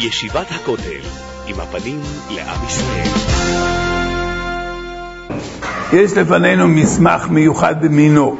ישיבת הכותל, עם הפנים לעם ישראל. יש לפנינו מסמך מיוחד במינו.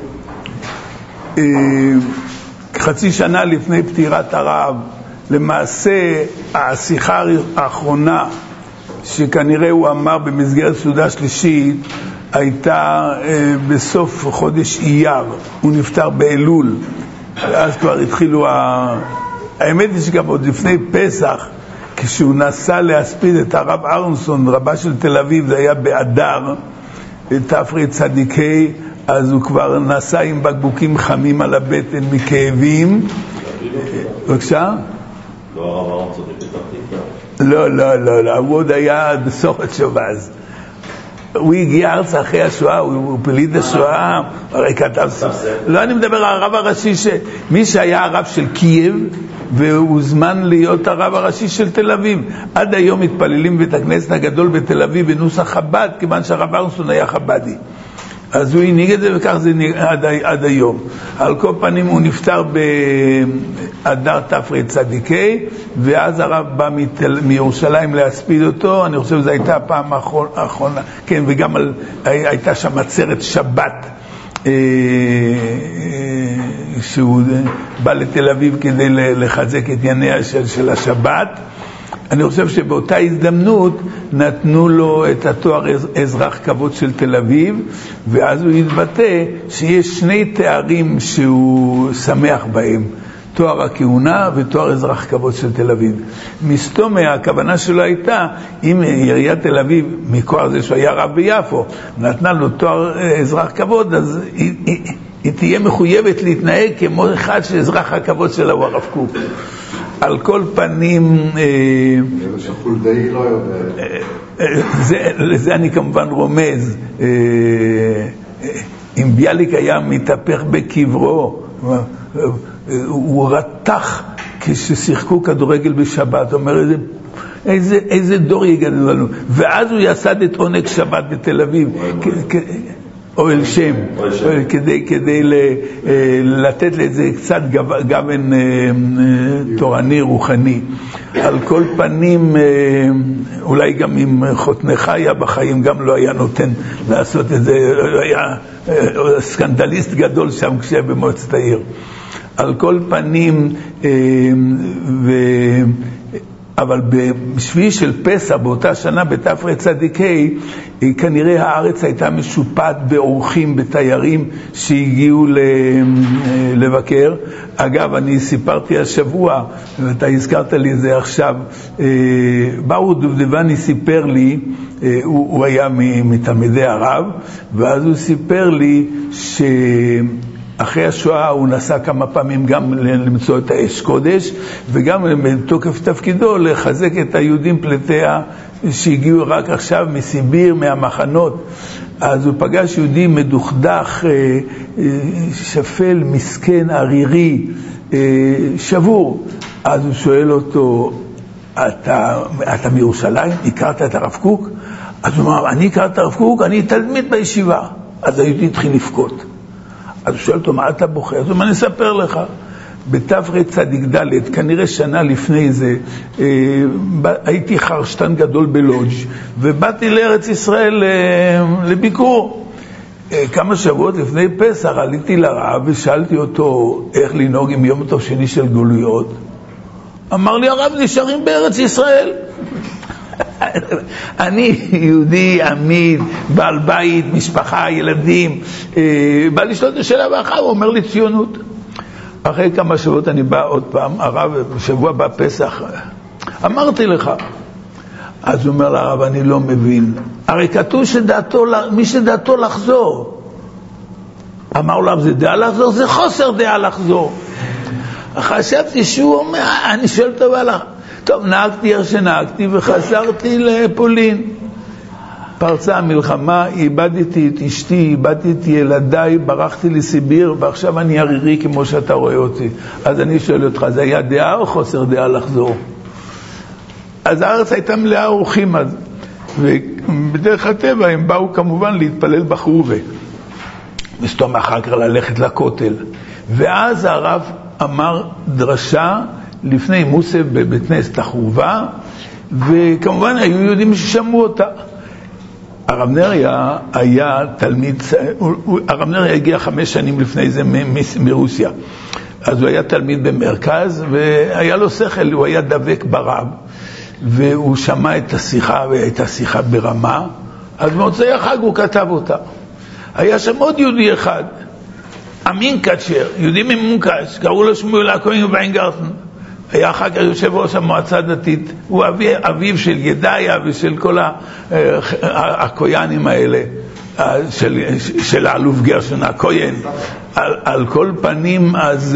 חצי שנה לפני פטירת הרב, למעשה השיחה האחרונה שכנראה הוא אמר במסגרת סעודה שלישית הייתה בסוף חודש אייר. הוא נפטר באלול, אז כבר התחילו האמת היא שגם עוד לפני פסח, כשהוא נסע להספיד את הרב אהרונסון, רבה של תל אביב, זה היה באדר תפרי צדיקי, אז הוא כבר נסע עם בקבוקים חמים על הבטן מכאבים. בבקשה? לא הרב אהרונסון בפתח תקווה? לא, הוא עוד היה בסורת שובז. הוא הגיע ארצה אחרי השואה, הוא פליט השואה, הרי כתב לא, אני מדבר על הרב הראשי, מי שהיה הרב של קייב והוא זמן להיות הרב הראשי של תל אביב. עד היום מתפללים בית הכנסת הגדול בתל אביב בנוסח חב"ד, כיוון שהרב אהרונסון היה חב"די, אז הוא הנהיג את זה, וכך זה עד היום. על כל פנים הוא נפטר באדר תפרי צדיקי, ואז הרב בא מירושלים להספיד אותו. אני חושב שזו הייתה הפעם האחרונה, כן, וגם הייתה שם עצרת שבת, שהוא בא לתל אביב כדי לחזק את ענייניה של השבת. אני חושב שבאותה הזדמנות נתנו לו את התואר אזרח כבוד של תל אביב, ואז הוא התבטא שיש שני תארים שהוא שמח בהם, תואר הכהונה ותואר אזרח כבוד של תל אביב. מסתומא הכוונה שלו הייתה, אם עיריית תל אביב מכוח זה שהוא היה רב ביפו נתנה לו תואר אזרח כבוד, אז היא תהיה מחויבת להתנהג כמו אחד שאזרח הכבוד שלה הוא הרב קוק. על כל פנים, שחולדאי לא יודע. לזה אני כמובן רומז. אם ביאליק היה מתהפך בקברו, הוא רתח כששיחקו כדורגל בשבת, אומר איזה דור יגדל לנו. ואז הוא יסד את עונג שבת בתל אביב, אוהל שם, כדי לתת לזה קצת גוון תורני רוחני. על כל פנים, אולי גם אם חותנך היה בחיים גם לא היה נותן לעשות את זה, היה סקנדליסט גדול שם כשהיה במועצת העיר. על כל פנים, אבל בשביעי של פסח באותה שנה בתפרי צדיקי, כנראה הארץ הייתה משופעת באורחים, בתיירים שהגיעו לבקר. אגב, אני סיפרתי השבוע, ואתה הזכרת לי זה עכשיו, ברוך דובדבני סיפר לי, הוא היה מתלמידי הרב, ואז הוא סיפר לי אחרי השואה הוא נסע כמה פעמים גם למצוא את האש קודש, וגם בתוקף תפקידו לחזק את היהודים פליטיה שהגיעו רק עכשיו מסיביר, מהמחנות. אז הוא פגש יהודי מדוכדך, שפל, מסכן, ערירי, שבור. אז הוא שואל אותו, אתה מירושלים? הכרת את הרב קוק? אז הוא אמר, אני הכרת את הרב קוק? אני תלמיד בישיבה. אז היהודי התחיל לבכות. אז הוא שואל אותו, מה אתה בוכה? אז הוא אומר, אני אספר לך. בתפרי צדיק ד', כנראה שנה לפני זה, הייתי חרשתן גדול בלודג' ובאתי לארץ ישראל לביקור. כמה שבועות לפני פסח עליתי לרב ושאלתי אותו איך לנהוג עם יום טוב שני של גלויות. אמר לי, הרב, נשארים בארץ ישראל. אני יהודי עמיד, בעל בית, משפחה, ילדים, בא לשאול את השאלה ואחר, הוא אומר לי ציונות. אחרי כמה שבועות אני בא עוד פעם, הרב, שבוע בא פסח, אמרתי לך. אז הוא אומר לרב, אני לא מבין, הרי כתוב מי שדעתו לחזור. אמר לו, זה דעה לחזור? זה חוסר דעה לחזור. חשבתי שהוא אומר, אני שואל טוב עליך. טוב, נהגתי איך שנהגתי וחזרתי לפולין. פרצה המלחמה, איבדתי את אשתי, איבדתי את ילדיי, ברחתי לסיביר, ועכשיו אני ערירי כמו שאתה רואה אותי. אז אני שואל אותך, זה היה דעה או חוסר דעה לחזור? אז הארץ הייתה מלאה אורחים אז, ובדרך הטבע הם באו כמובן להתפלל בחרובה. מסתום אחר כך ללכת לכותל. ואז הרב אמר דרשה לפני מוסף בבית כנסת החורבה, וכמובן היו יהודים ששמעו אותה. הרב נריה היה תלמיד, הרב נריה הגיע 5 שנים לפני זה מרוסיה, אז הוא היה תלמיד במרכז, והיה לו שכל, הוא היה דבק ברב, והוא שמע את השיחה, והייתה שיחה ברמה, אז במוצאי החג הוא כתב אותה. היה שם עוד יהודי אחד, אמין קצ'ר, יהודי ממונקש, קראו לו שמואל הכהן וינגרטן, היה אחר כך יושב ראש המועצה הדתית, הוא אביו של ידעיה ושל כל הכוינים האלה, של האלוף גרשון הכהן. על כל פנים, אז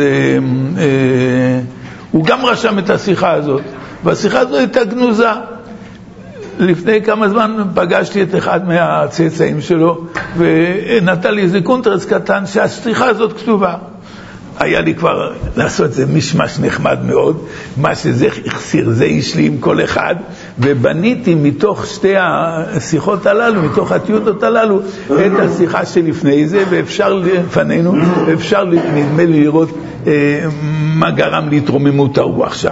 הוא גם רשם את השיחה הזאת, והשיחה הזאת הייתה גנוזה. לפני כמה זמן פגשתי את אחד מהצאצאים שלו, ונתן לי איזה קונטרס קטן שהשיחה הזאת כתובה. היה לי כבר לעשות את זה משמש נחמד מאוד, מה שזה החסיר, זה השלים כל אחד, ובניתי מתוך שתי השיחות הללו, מתוך הטיוטות הללו, את השיחה שלפני זה, ואפשר לפנינו, אפשר נדמה לי לראות מה גרם להתרוממות הרוח שם.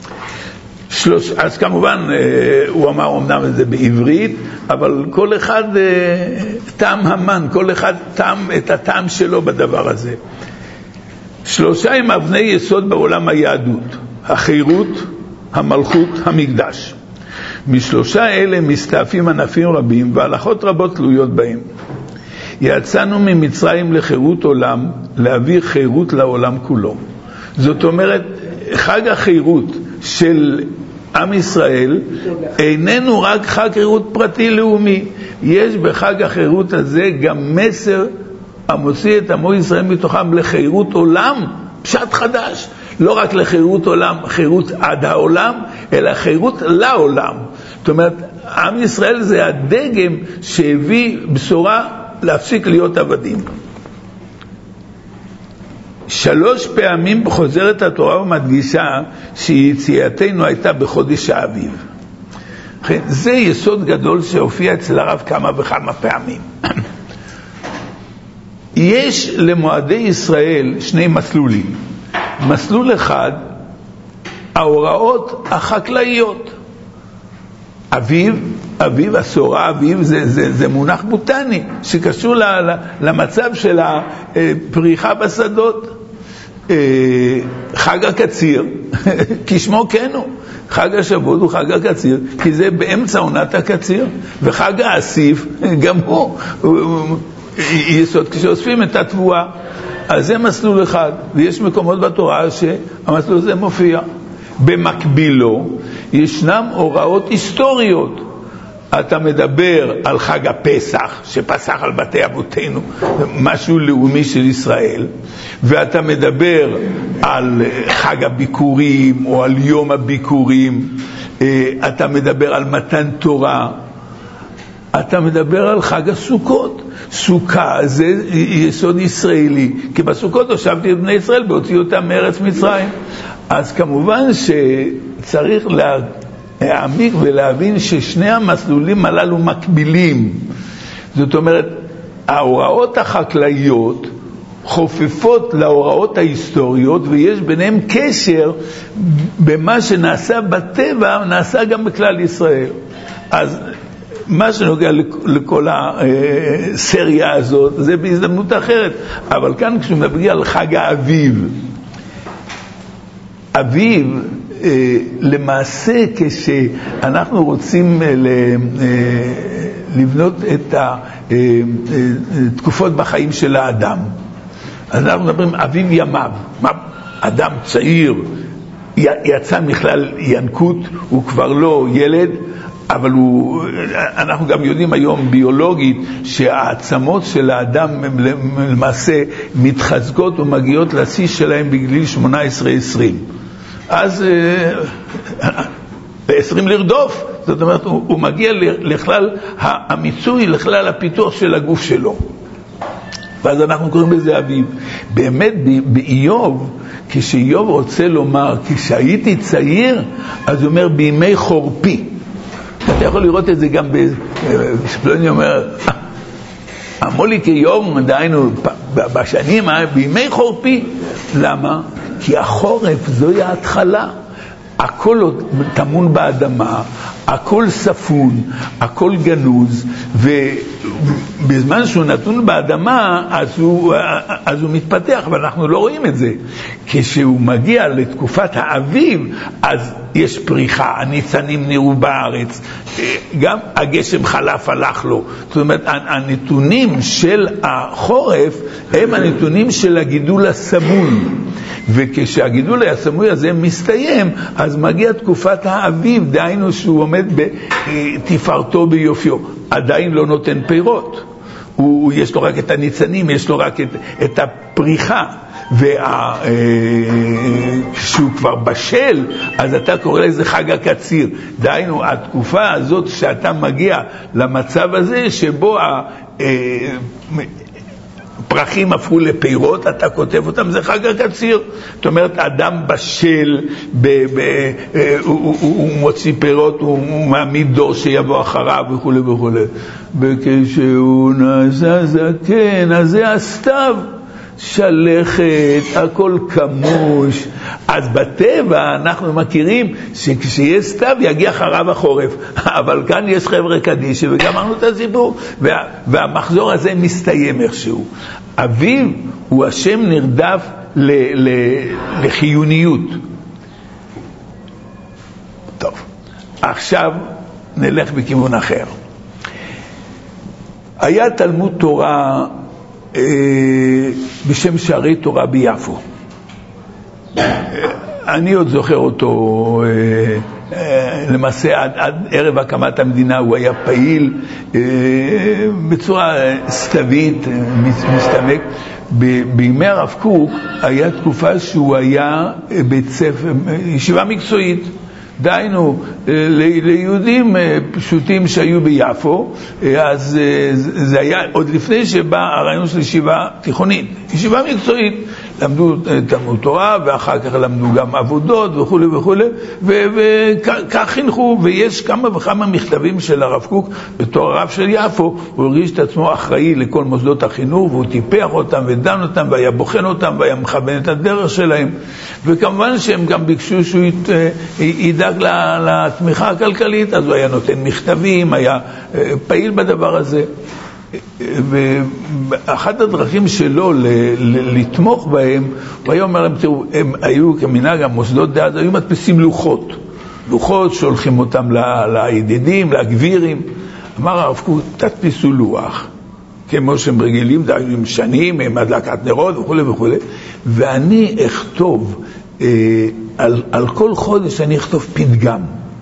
אז כמובן הוא אמר אמנם את זה בעברית, אבל כל אחד טעם המן, כל אחד טעם את הטעם שלו בדבר הזה. 3 הם אבני יסוד בעולם היהדות: החירות, המלכות, המקדש. מ3 אלה מסתעפים ענפים רבים והלכות רבות תלויות בהם. יצאנו ממצרים לחירות עולם, להביא חירות לעולם כולו. זאת אומרת, חג החירות של עם ישראל איננו רק חג חירות פרטי לאומי, יש בחג החירות הזה גם מסר המוציא את עמו ישראל מתוכם לחירות עולם, פשט חדש, לא רק לחירות עולם, חירות עד העולם, אלא חירות לעולם. זאת אומרת, עם ישראל זה הדגם שהביא בשורה להפסיק להיות עבדים. 3 פעמים חוזרת התורה ומדגישה שיציאתנו הייתה בחודש האביב. זה יסוד גדול שהופיע אצל הרב כמה וכמה פעמים. יש למועדי ישראל 2 מסלולים. מסלול אחד, ההוראות החקלאיות. אביב, הסורה, אביב, זה מונח בוטני שקשור למצב של הפריחה בשדות. חג הקציר, כשמו כן הוא, חג השבועות הוא חג הקציר, כי זה באמצע עונת הקציר, וחג האסיף גם הוא יסוד כשאוספים את התבואה. אז זה מסלול אחד, ויש מקומות בתורה שהמסלול הזה מופיע. במקבילו ישנם הוראות היסטוריות. אתה מדבר על חג הפסח שפסח על בתי אבותינו, משהו לאומי של ישראל, ואתה מדבר על חג הביקורים או על יום הביקורים, אתה מדבר על מתן תורה, אתה מדבר על חג הסוכות. סוכה זה יסוד ישראלי, כי בסוכות הושבתי את בני ישראל והוציאו אותם מארץ מצרים. אז כמובן שצריך להעמיק ולהבין ששני המסלולים הללו מקבילים. זאת אומרת, ההוראות החקלאיות חופפות להוראות ההיסטוריות, ויש ביניהם קשר במה שנעשה בטבע, נעשה גם בכלל ישראל. אז מה שנוגע לכל הסריה הזאת, זה בהזדמנות אחרת. אבל כאן כשמדברים על חג האביב, אביב, למעשה כשאנחנו רוצים לבנות את התקופות בחיים של האדם, אז אנחנו מדברים אביב ימיו, אדם צעיר, יצא מכלל ינקות, הוא כבר לא ילד, אבל אנחנו גם יודעים היום ביולוגית שהעצמות של האדם למעשה מתחזקות ומגיעות לשיא שלהם בגיל 18-20. אז ב-20 לרדוף, זאת אומרת הוא מגיע לכלל המיצוי, לכלל הפיתוח של הגוף שלו. ואז אנחנו קוראים לזה אביב. באמת באיוב, כשאיוב רוצה לומר כשהייתי צעיר, אז הוא אומר בימי חורפי. אתה יכול לראות את זה גם שפלוני אומר אמרו לי כיום דיינו בשנים בימי חורפי. למה? כי החורף זוהי ההתחלה. הכל טמון באדמה, הכל ספון, הכל גנוז, ובזמן שהוא נתון באדמה אז הוא מתפתח, ואנחנו לא רואים את זה. כשהוא מגיע לתקופת האביב, אז יש פריחה, הניצנים נראו בארץ, גם הגשם חלף הלך לו. זאת אומרת, הנתונים של החורף הם הנתונים של הגידול הסמוי, וכשהגידול הסמוי הזה מסתיים, אז מגיע תקופת האביב, דהיינו שהוא עומד בתפארתו ביופיו, עדיין לא נותן פירות, יש לו רק את הניצנים, יש לו רק את הפריחה, וכשהוא כבר בשל, אז אתה קורא לזה חג הקציר. דהיינו, התקופה הזאת שאתה מגיע למצב הזה שבו פרחים הפכו לפירות, אתה כותב אותם, זה חג הקציר. זאת אומרת, אדם בשל, הוא מוציא פירות, הוא מעמיד דור שיבוא אחריו וכו' וכו'. וכשהוא נעשה זקן, אז זה הסתיו, שלכת, הכל כמוש. אז בטבע אנחנו מכירים שכשיש סתיו יגיע אחריו החורף, אבל כאן יש חבר'ה קדישי וגמרנו את הסיפור, והמחזור הזה מסתיים איכשהו. אביב הוא השם נרדף לחיוניות. טוב, עכשיו נלך בכיוון אחר. היה תלמוד תורה בשם שערי תורה ביפו. אני עוד זוכר אותו, למעשה עד ערב הקמת המדינה הוא היה פעיל בצורה סתווית, מסתמק. בימי הרב קוק היה תקופה שהוא היה בית ספר, ישיבה מקצועית, דהיינו ליהודים פשוטים שהיו ביפו. אז זה היה עוד לפני שבא הרעיון של ישיבה תיכונית, ישיבה מקצועית, למדו תלמוד תורה ואחר כך למדו גם עבודות וכו' וכו', וכך חינכו. ויש כמה וכמה מכתבים של הרב קוק בתור הרב של יפו, הוא הרגיש את עצמו אחראי לכל מוסדות החינוך, והוא טיפח אותם ודן אותם והיה בוחן אותם והיה מכוון את הדרך שלהם, וכמובן שהם גם ביקשו שהוא ידאג לתמיכה הכלכלית, אז הוא היה נותן מכתבים, היה פעיל בדבר הזה. ואחת הדרכים שלו לתמוך בהם, הוא היה אומר להם, תראו, הם היו כמנהג המוסדות דאז, היו מדפיסים לוחות שהולכים אותם לידידים, לגבירים. אמר הרב קוק, תדפיסו לוח, כמו שהם רגילים, עם שנים, עם הדלקת נרות וכו' וכו', ואני אכתוב, על כל חודש אני אכתוב פתגם.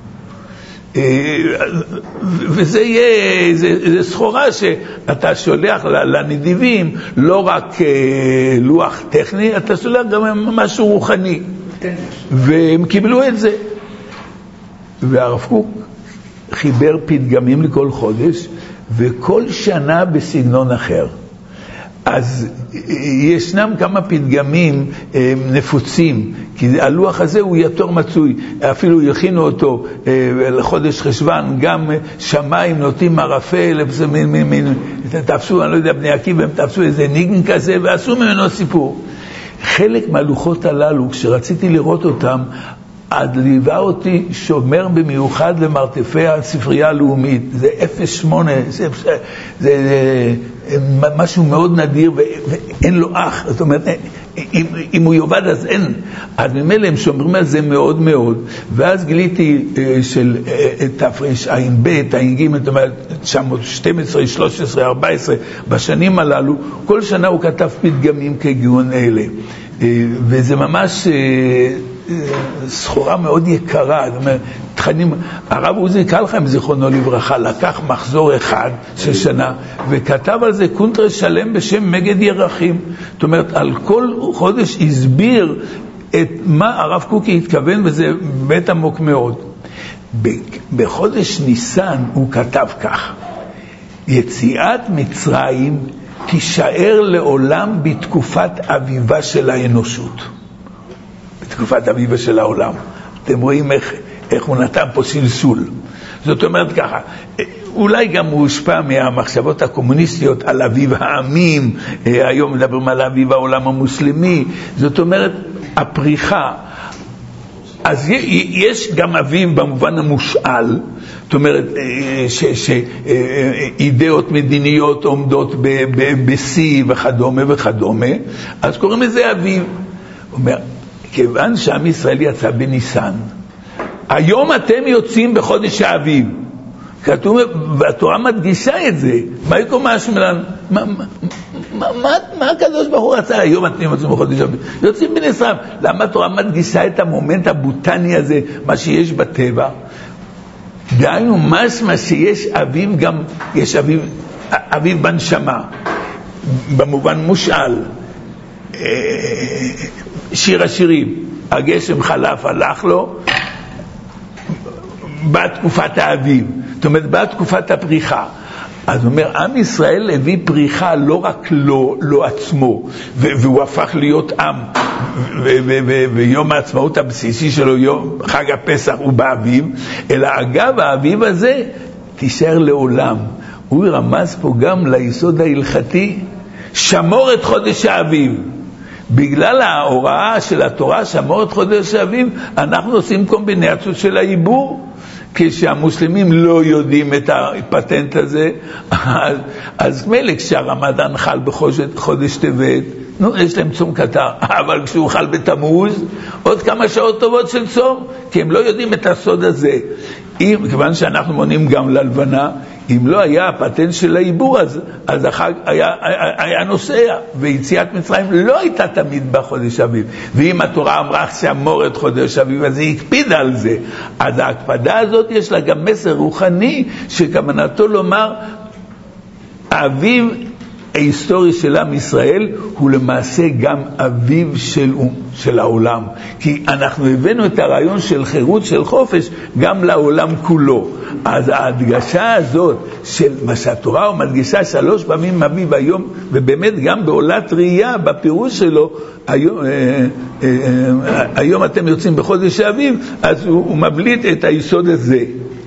וזה יהיה, זה סחורה שאתה שולח לנדיבים, לא רק לוח טכני, אתה שולח גם משהו רוחני. והם קיבלו את זה. והרב קוק חיבר פתגמים לכל חודש, וכל שנה בסגנון אחר. אז ישנם כמה פתגמים נפוצים, כי הלוח הזה הוא יותר מצוי, אפילו יכינו אותו לחודש חשבן, גם שמיים נוטים ערפל, תפסו, אני לא יודע, בני עקיבא, הם תפסו איזה ניגן כזה ועשו ממנו סיפור. חלק מהלוחות הללו, כשרציתי לראות אותם, עד ליווה אותי שומר במיוחד למרתפי הספרייה הלאומית, זה 08, זה משהו מאוד נדיר ואין לו אח, זאת אומרת, אם הוא יובד אז אין, אז ממילא הם שומרים על זה מאוד מאוד. ואז גיליתי של תרע"ב, תרע"ג, זאת אומרת 912, 13, 14, בשנים הללו, כל שנה הוא כתב פתגמים כגון אלה, וזה ממש סחורה מאוד יקרה. זאת אומרת, תכנים, הרב עוזי קלחיים זיכרונו לברכה לקח מחזור אחד של שנה וכתב על זה קונטרה שלם בשם מגד ירחים. זאת אומרת, על כל חודש הסביר את מה הרב קוקי התכוון, וזה בית עמוק מאוד. בחודש ניסן הוא כתב כך: יציאת מצרים תישאר לעולם בתקופת אביבה של האנושות, בתקופת אביבה של העולם. אתם רואים איך הוא נתן פה סלסול. זאת אומרת ככה, אולי גם הוא הושפע מהמחשבות הקומוניסטיות על אביב העמים, היום מדברים על אביב העולם המוסלמי. זאת אומרת, הפריחה, אז יש גם אביב במובן המושאל, זאת אומרת שאידאות מדיניות עומדות בסי וכדומה וכדומה, אז קוראים לזה אביב. הוא אומר, כיוון שעם ישראל יצא בניסן, היום אתם יוצאים בחודש האביב, כתוב, והתורה מדגישה את זה, מה יקום השמלן? מה הקדוש ברוך הוא רצה? היום אתם יוצאים בחודש האביב, יוצאים בניסן. למה התורה מדגישה את המומנט הבוטני הזה, מה שיש בטבע? דהיינו, מה שיש אביב, גם יש אביב בנשמה, במובן מושאל. שיר השירים, הגשם חלף הלך לו, בתקופת האביב, זאת אומרת בתקופת הפריחה. אז הוא אומר, עם ישראל הביא פריחה לא רק לא עצמו, והוא הפך להיות עם, ויום העצמאות הבסיסי שלו, חג הפסח הוא באביב, אלא אגב האביב הזה תישאר לעולם. הוא רמז פה גם ליסוד ההלכתי, שמור את חודש האביב. בגלל ההוראה של התורה, שמור את חודש האביב, אנחנו עושים קומבינציות של העיבור. כשהמוסלמים לא יודעים את הפטנט הזה, אז מלא כשהרמדאן חל בחודש טבת, יש להם צום קטר, אבל כשהוא חל בתמוז, עוד כמה שעות טובות של צום, כי הם לא יודעים את הסוד הזה. כיוון שאנחנו מונים גם ללבנה, אם לא היה הפטנט של העיבור, אז החג היה נוסע, ויציאת מצרים לא הייתה תמיד בחודש אביב. ואם התורה אמרה שמור את חודש אביב, אז היא הקפידה על זה. אז ההקפדה הזאת יש לה גם מסר רוחני, שכוונתו לומר, האביב ההיסטורי של עם ישראל הוא למעשה גם אביב של העולם, כי אנחנו הבאנו את הרעיון של חירות, של חופש, גם לעולם כולו. אז ההדגשה הזאת של מה שהתורה הוא מדגישה 3 פעמים אביב היום, ובאמת גם בעולת ראייה בפירוש שלו, היום אתם יוצאים בחודש האביב, אז הוא מבליט את היסוד הזה.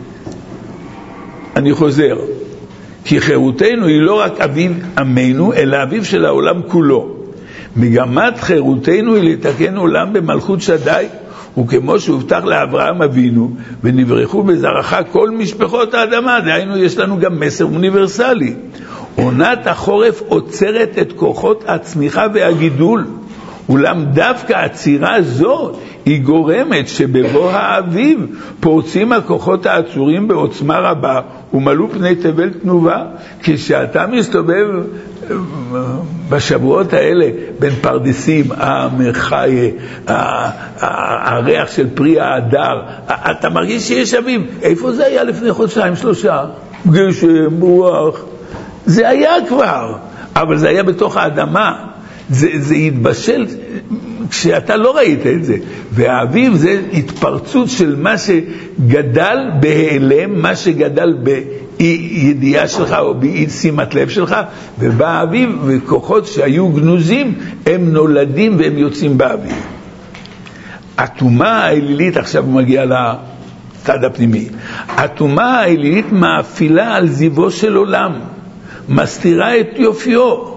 אני חוזר, כי חירותנו היא לא רק אביב עמנו, אלא אביב של העולם כולו. מגמת חירותנו היא לתקן עולם במלכות שדי, וכמו שהובטח לאברהם אבינו, ונברחו בזרעך כל משפחות האדמה, דהיינו יש לנו גם מסר אוניברסלי. עונת החורף עוצרת את כוחות הצמיחה והגידול, אולם דווקא העצירה זו היא גורמת שבבוא האביב פורצים הכוחות העצורים בעוצמה רבה ומלאו פני תבל תנובה. כשאתה מסתובב בשבועות האלה בין פרדסים, המחי, הריח של פרי האדר, אתה מרגיש שיש אביב. איפה זה היה לפני 2-3? גשם, רוח, זה היה כבר, אבל זה היה בתוך האדמה. זה התבשל כשאתה לא ראית את זה. והאביב זה התפרצות של מה שגדל בהיעלם, מה שגדל בידיעה שלך או באי שימת לב שלך, ובאביב וכוחות שהיו גנוזים הם נולדים והם יוצאים באביב. התומה האלילית, עכשיו הוא מגיע לצד הפנימי, התומה האלילית מאפילה על זיוו של עולם, מסתירה את יופיו.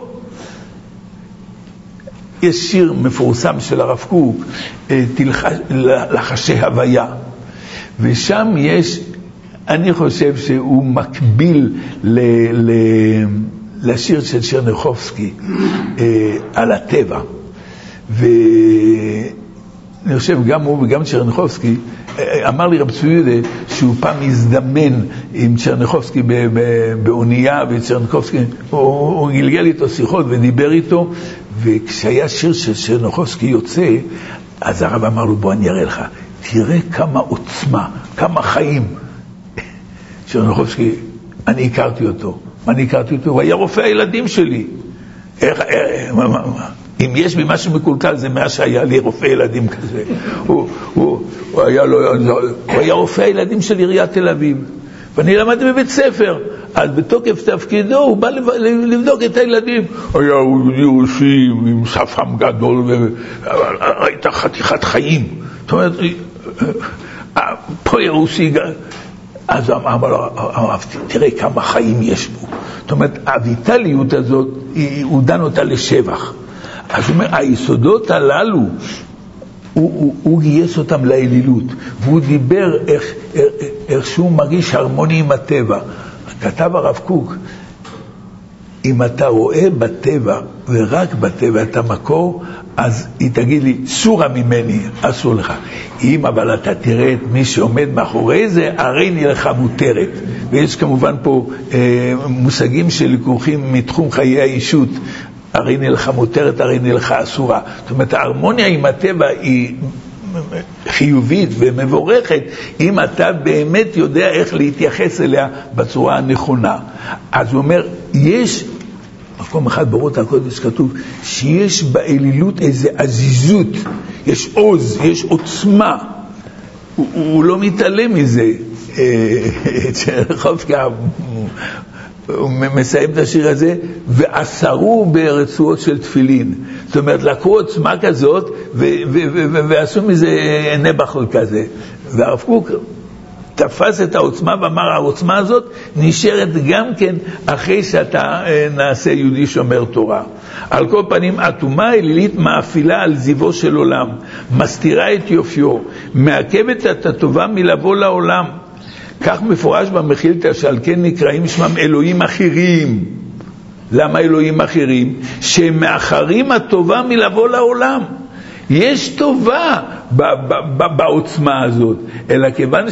יש שיר מפורסם של הרב קוק, לחשי הוויה, ושם יש, אני חושב שהוא מקביל לשיר של צ'רניחובסקי על הטבע, ואני חושב גם הוא וגם צ'רניחובסקי, אמר לי רב צבי שהוא פעם הזדמן עם צ'רניחובסקי באונייה, וצ'רניחובסקי הוא גלגל איתו שיחות ודיבר איתו, וכשהיה שיר של צ'רניחובסקי יוצא, אז הרב אמר לו, בוא אני אראה לך, תראה כמה עוצמה, כמה חיים. צ'רניחובסקי, אני הכרתי אותו, הוא היה רופא הילדים שלי. אם יש בי משהו מקולקל, זה מה שהיה לי רופא ילדים כזה. הוא היה רופא הילדים של עיריית תל אביב, ואני למדתי בבית ספר, אז בתוקף תפקידו הוא בא לבדוק את הילדים. היה יהושי עם שפם גדול, והייתה חתיכת חיים. זאת אומרת, פה יהושי, אז אמר לו, תראה כמה חיים יש בו. זאת אומרת, הויטליות הזאת, הוא דן אותה לשבח. אז הוא אומר, היסודות הללו הוא גייס אותם לאלילות, והוא דיבר איך שהוא מרגיש הרמוני עם הטבע. כתב הרב קוק, אם אתה רואה בטבע ורק בטבע את המקור, אז היא תגיד לי, סורה ממני, אסור לך. אם אבל אתה תראה את מי שעומד מאחורי זה, הרי נלך מותרת. ויש כמובן פה מושגים שלקוחים מתחום חיי האישות, הרי נלך מותרת, הרי נלך אסורה. זאת אומרת, ההרמוניה עם הטבע היא חיובית ומבורכת, אם אתה באמת יודע איך להתייחס אליה בצורה הנכונה. אז הוא אומר, יש מקום אחד באורות הקודש כתוב שיש באלילות איזו עזיזות, יש עוז, יש עוצמה, הוא לא מתעלם מזה. צ'רניחובסקי הוא מסיים את השיר הזה, ואסרו ברצועות של תפילין. זאת אומרת, לקחו עוצמה כזאת ועשו מזה נבחל כזה. והרב קוק תפס את העוצמה ואמר, העוצמה הזאת נשארת גם כן אחרי שאתה נעשה יהודי שומר תורה. על כל פנים, אטומה אלילית מאפילה על זיוו של עולם, מסתירה את יופיו, מעכבת את הטובה מלבוא לעולם. כך מפורש במחילתא, שעל כן נקראים שמם אלוהים אחרים. למה אלוהים אחרים? שהם מאחרים הטובה מלבוא לעולם. יש טובה בעוצמה הזאת, אלא כיוון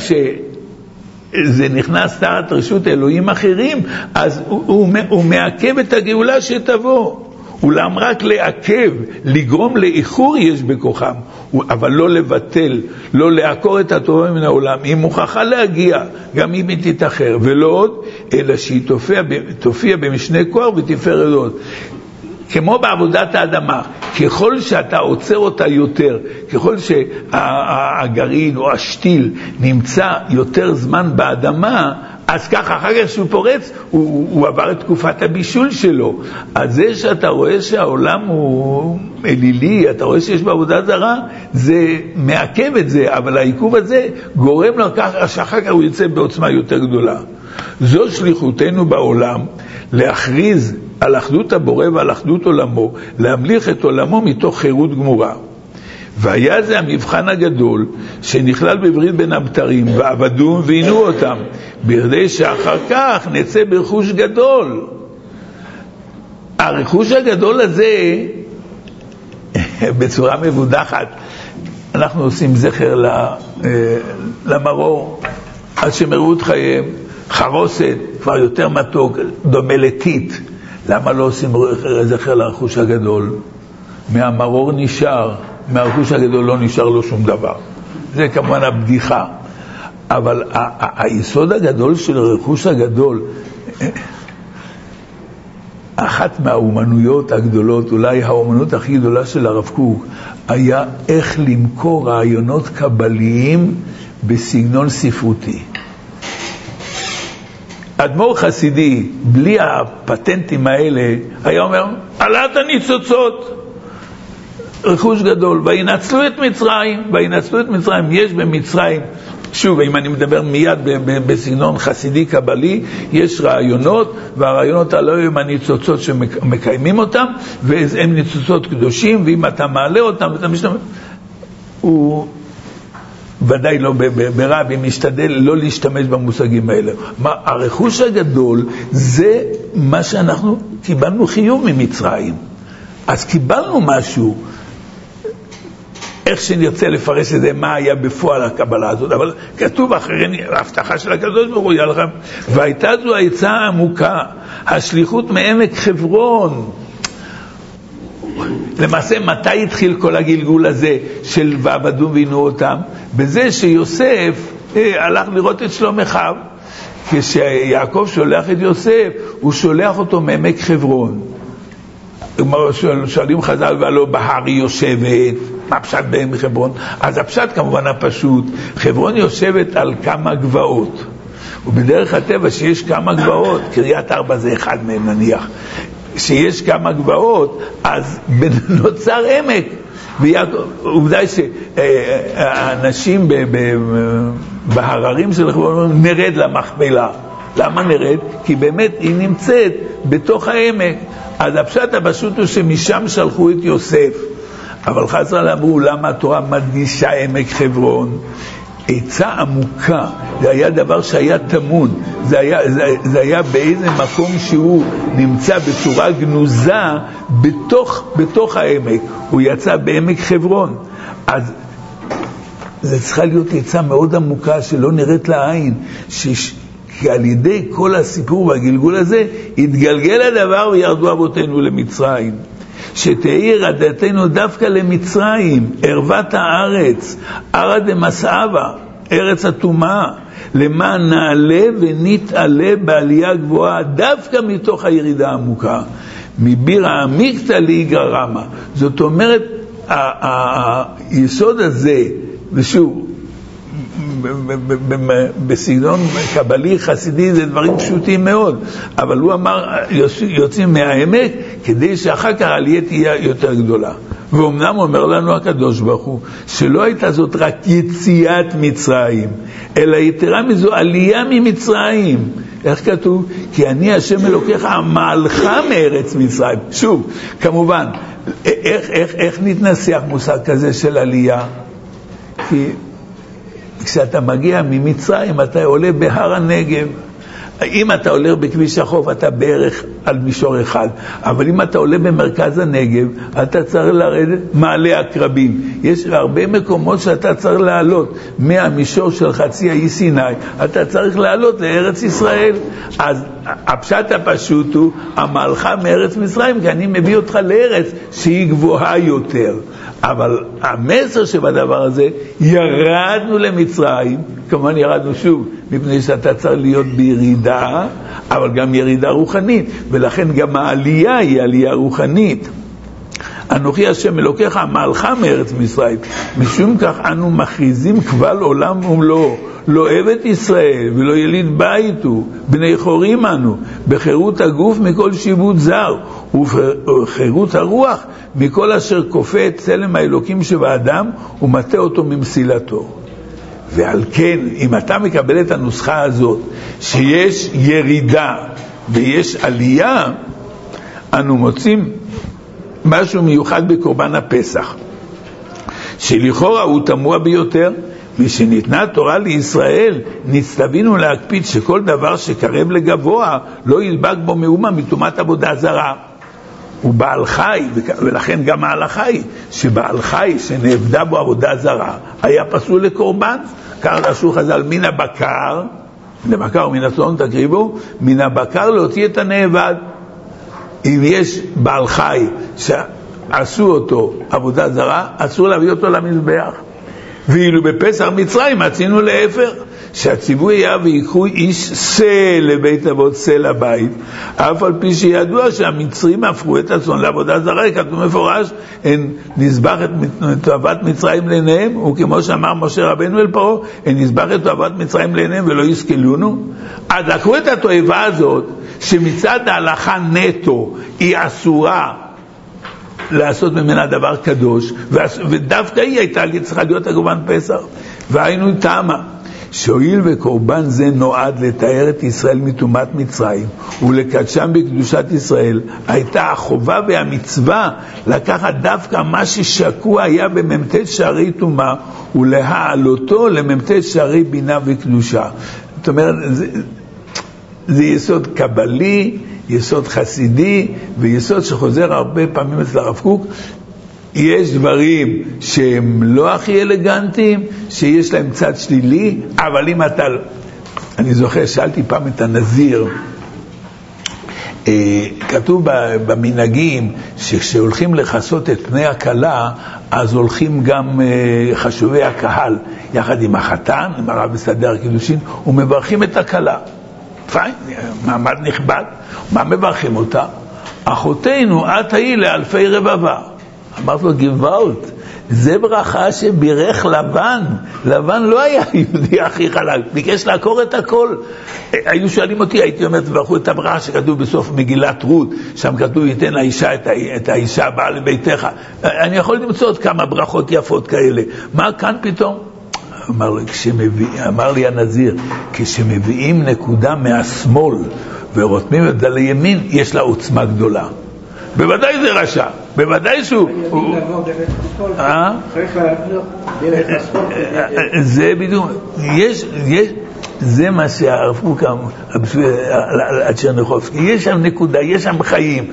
שזה נכנס תחת רשות אלוהים אחרים, אז הוא מעכב את הגאולה שתבוא. אולם רק לעכב, לגרום לאיחור יש בכוחם, אבל לא לבטל, לא לעקור את הטובה מן העולם. היא מוכרחה להגיע, גם אם היא תתאחר, ולא עוד, אלא שהיא תופיע במשנה כוח ותפארת עוד. כמו בעבודת האדמה, ככל שאתה עוצר אותה יותר, ככל שהגרעין או השתיל נמצא יותר זמן באדמה, אז ככה אחר כך שהוא פורץ, הוא עבר את תקופת הבישול שלו. אז זה שאתה רואה שהעולם הוא אלילי, אתה רואה שיש בעבודת זרה, זה מעכב את זה, אבל העיכוב הזה גורם לו כך שאחר כך הוא יצא בעוצמה יותר גדולה. זו שליחותנו בעולם, להכריז על אחדות הבורא ועל אחדות עולמו, להמליך את עולמו מתוך חירות גמורה. והיה זה המבחן הגדול שנכלל בברית בין הבתרים, ועבדו ועינו אותם, בכדי שאחר כך נצא ברכוש גדול. הרכוש הגדול הזה, בצורה מבודחת, אנחנו עושים זכר למרור, עד שמרו את חייהם, חרוסת, כבר יותר מתוק, דומה לטיט. למה לא עושים זכר לרכוש הגדול? מהמרור נשאר, מהרכוש הגדול לא נשאר לו שום דבר. זה כמובן הבדיחה. אבל היסוד הגדול של הרכוש הגדול, אחת מהאומנויות הגדולות, אולי האומנות הכי גדולה של הרב קוק, היה איך למכור רעיונות קבליים בסגנון ספרותי. אדמו"ר חסידי, בלי הפטנטים האלה, היה אומר, עלת הניצוצות, רכוש גדול, וינצלו את מצרים, יש במצרים, שוב, אם אני מדבר מיד בסגנון חסידי קבלי, יש רעיונות, והרעיונות הללו הם הניצוצות שמקיימים אותם, והם ניצוצות קדושים, ואם אתה מעלה אותם, אתה משתמש, הוא ודאי לא ברבי משתדל לא להשתמש במושגים האלה. הרכוש הגדול זה מה שאנחנו קיבלנו חיוב ממצרים. אז קיבלנו משהו, איך שנרצה לפרש את זה, מה היה בפועל הקבלה הזאת, אבל כתוב אחרי ההבטחה של הקדוש ברוך הוא, לכם, והייתה זו העצה העמוקה, השליחות מעמק חברון. למעשה, מתי התחיל כל הגלגול הזה של ועבדו ועינו אותם? בזה שיוסף הלך לראות את שלום אחיו. כשיעקב שולח את יוסף, הוא שולח אותו מעמק חברון. שואלים חז"ל, והלא בהר היא יושבת, מה פשט בעמק חברון? אז הפשט כמובן הפשוט, חברון יושבת על כמה גבעות. ובדרך הטבע שיש כמה גבעות, קריית ארבע זה אחד מהם נניח, שיש כמה גבעות, אז נוצר עמק. ועובדה שהאנשים בהררים של חברון נרד למכפלה. למה נרד? כי באמת היא נמצאת בתוך העמק. אז הפשט הפשוט הוא שמשם שלחו את יוסף. אבל חז"ל אמרו, למה התורה מדגישה עמק חברון? עצה עמוקה, זה היה דבר שהיה תמון, זה היה באיזה מקום שהוא נמצא בצורה גנוזה בתוך העמק, הוא יצא בעמק חברון. אז זה צריכה להיות עצה מאוד עמוקה שלא נראית לעין, כי על ידי כל הסיפור והגלגול הזה התגלגל הדבר וירדו אבותינו למצרים. שתאיר עדתנו דווקא למצרים, ערוות הארץ, ארא דמסעבה, ארץ הטומאה, למען נעלה ונתעלה בעלייה גבוהה, דווקא מתוך הירידה העמוקה, מביר העמיקתא לאיגרא רמא. זאת אומרת, היסוד הזה, ושוב, בסגנון קבלי חסידי זה דברים פשוטים מאוד, אבל הוא אמר יוצאים מהעמק כדי שאחר כך העלייה תהיה יותר גדולה. ואומנם אומר לנו הקדוש ברוך הוא שלא הייתה זאת רק יציאת מצרים, אלא יתרה מזו עלייה ממצרים. איך כתוב? כי אני השם אלוקיך המעלך מארץ מצרים. שוב, כמובן, איך נתנסח מושג כזה של עלייה? כי כשאתה מגיע ממצרים, אתה עולה בהר הנגב. אם אתה עולה בכביש החוף, אתה בערך על מישור אחד. אבל אם אתה עולה במרכז הנגב, אתה צריך לרדת מעלה הקרבים. יש הרבה מקומות שאתה צריך לעלות. מהמישור של חצי האי סיני, אתה צריך לעלות לארץ ישראל. אז הפשט הפשוט הוא, המעלך מארץ מצרים, כי אני מביא אותך לארץ שהיא גבוהה יותר. אבל המסר שבדבר הזה, ירדנו למצרים, כמובן ירדנו שוב, מפני שאתה צריך להיות בירידה, אבל גם ירידה רוחנית, ולכן גם העלייה היא עלייה רוחנית. אנוכי השם אלוקיך המעלך מארץ מצרים, משום כך אנו מכריזים קבל עולם ומלואו, לא עבד ישראל ולא יליד בית הוא, בני חורים אנו, בחירות הגוף מכל שיבוט זר, ובחירות הרוח מכל אשר כופה את צלם האלוקים שבאדם ומטה אותו ממסילתו. ועל כן, אם אתה מקבל את הנוסחה הזאת, שיש ירידה ויש עלייה, אנו מוצאים משהו מיוחד בקורבן הפסח, שלכאורה הוא תמוה ביותר, ושניתנה תורה לישראל, נצטווינו להקפיד שכל דבר שקרב לגבוה, לא ילבק בו מאומה מטומאת עבודה זרה. הוא בעל חי, ולכן גם ההלכה היא, שבעל חי שנעבדה בו עבודה זרה, היה פסול לקורבן. כך רשו חז"ל, מן הבקר, לבקר ומן הצאן תקריבו, מן הבקר להוציא את הנעבד. אם יש בעל חי שעשו אותו עבודה זרה, אסור להביא אותו למזבח. ואילו בפסח מצרים מצינו להפך, שהציווי היה ויקחו איש שא לבית אבות, שא לבית, אף על פי שידוע שהמצרים הפכו את הצאן לעבודה זרה. כתוב מפורש, הן נזבח את תועבת מצרים לעיניהם, וכמו שאמר משה רבנו אל פרעה, הן נזבח את תועבת מצרים לעיניהם ולא ישכלונו. אז לקחו את התועבה הזאת, שמצד ההלכה נטו היא אסורה לעשות ממנה דבר קדוש, ודווקא היא הייתה צריכה להיות הקורבן פסח. והיינו טעמה שהואיל וקורבן זה נועד לתאר את ישראל מטומאת מצרים ולקדשם בקדושת ישראל, הייתה החובה והמצווה לקחת דווקא מה ששקוע היה במ"ט שערי טומאה ולהעלותו למ"ט שערי בינה וקדושה. זאת אומרת, זה יסוד קבלי, יסוד חסידי, ויסוד שחוזר הרבה פעמים אצל הרב קוק. יש דברים שהם לא הכי אלגנטיים, שיש להם צד שלילי, אבל אם אתה... אני זוכר, שאלתי פעם את הנזיר, כתוב במנהגים שכשהולכים לחסות את פני הכלה, אז הולכים גם חשובי הקהל, יחד עם החתן, עם הרב מסדר הקידושין, ומברכים את הכלה. פיין, מעמד נכבד. מה מברכים אותה? אחותינו, את היי לאלפי רבבה. אמרת לו, גבעות, זה ברכה שבירך לבן. לבן לא היה יהודי הכי חלק, ביקש לעקור את הכל. היו שואלים אותי, הייתי אומר, תברכו את הברכה שכתוב בסוף מגילת רות, שם כתוב, ייתן האישה את האישה הבאה לביתך. אני יכול למצוא עוד כמה ברכות יפות כאלה. מה כאן פתאום? אמר לי הנזיר, כשמביאים נקודה מהשמאל ורותמים את זה לימין, יש לה עוצמה גדולה. בוודאי זה רשע, בוודאי שהוא... זה בדיוק, זה מה שהרפו כאן, הצ'רניחובסקי, יש שם נקודה, יש שם חיים,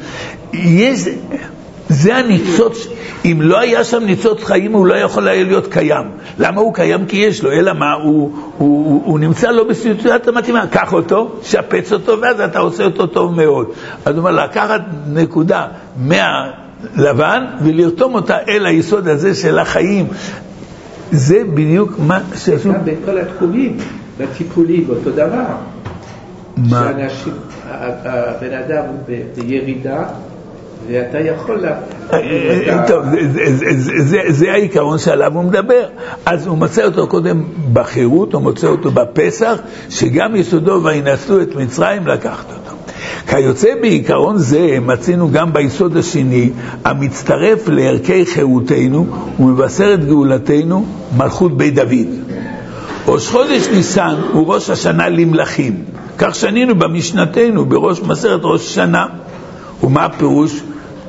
זה הניצוץ, אם לא היה שם ניצוץ חיים הוא לא יכול היה להיות קיים. למה הוא קיים? כי יש לו, אלא מה, הוא נמצא לו בסיטואציה מתאימה, קח אותו, שפץ אותו ואז אתה עושה אותו טוב מאוד. אז הוא אומר, לקחת נקודה מהלבן ולרתום אותה אל היסוד הזה של החיים, זה בדיוק מה שעשו בכל התחומים, בטיפולים, אותו דבר. מה? הבן אדם הוא בירידה ואתה יכול טוב, זה העיקרון שעליו הוא מדבר. אז הוא מצא אותו קודם בחירות, הוא מוצא אותו בפסח, שגם יסודו וינצלו את מצרים לקחת אותו. כיוצא בעיקרון זה מצינו גם ביסוד השני, המצטרף לערכי חירותנו ומבשר את גאולתנו, מלכות בית דוד. ראש חודש ניסן הוא ראש השנה למלכים, כך שנינו במשנתנו בראש מסרת ראש השנה. ומה הפירוש?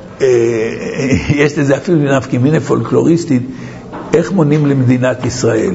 יש לזה אפילו נפקא מינה פולקלוריסטית, איך מונים למדינת ישראל?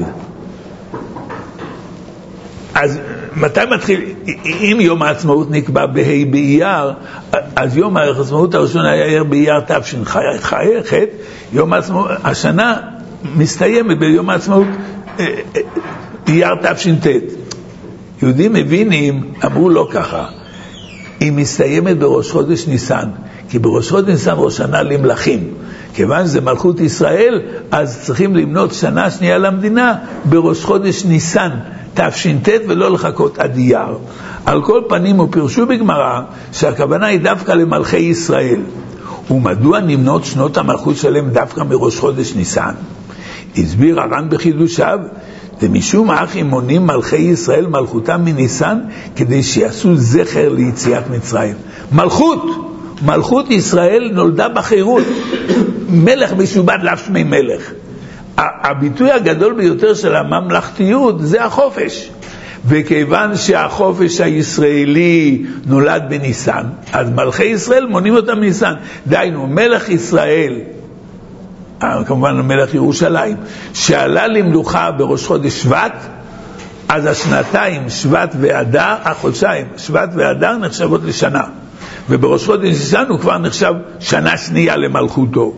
אז מתי מתחיל? אם יום העצמאות נקבע בה' באייר, אז יום העצמאות הראשון היה באייר תש"ח, יום העצמאות, השנה מסתיימת ביום העצמאות אייר תש"ט. יהודים מבינים, אמרו לא ככה, היא מסתיימת בראש חודש ניסן, כי בראש חודש ניסן ראש שנה למלכים, כיוון שזה מלכות ישראל, אז צריכים למנות שנה שנייה למדינה בראש חודש ניסן תש"ט ולא לחכות עד אייר. על כל פנים הוא פירשו בגמרא שהכוונה היא דווקא למלכי ישראל. ומדוע נמנות שנות המלכות שלהם דווקא מראש חודש ניסן? הסביר הר"ן בחידושיו, ומשום אחי מונים מלכי ישראל מלכותם מניסן כדי שיעשו זכר ליציאת מצרים. מלכות ישראל נולדה בחירות, מלך משובד לאו שמי מלך. הביטוי הגדול ביותר של הממלכתיות זה החופש, וכיוון שהחופש הישראלי נולד בניסן, אז מלכי ישראל מונים אותם מניסן. דהיינו, מלך ישראל, כמובן מלך ירושלים, שעלה למלוכה בראש חודש שבט, אז השנתיים שבט ואדר, החודשיים שבט ואדר נחשבות לשנה, ובראש חודש ניסן הוא כבר נחשב שנה שנייה למלכותו,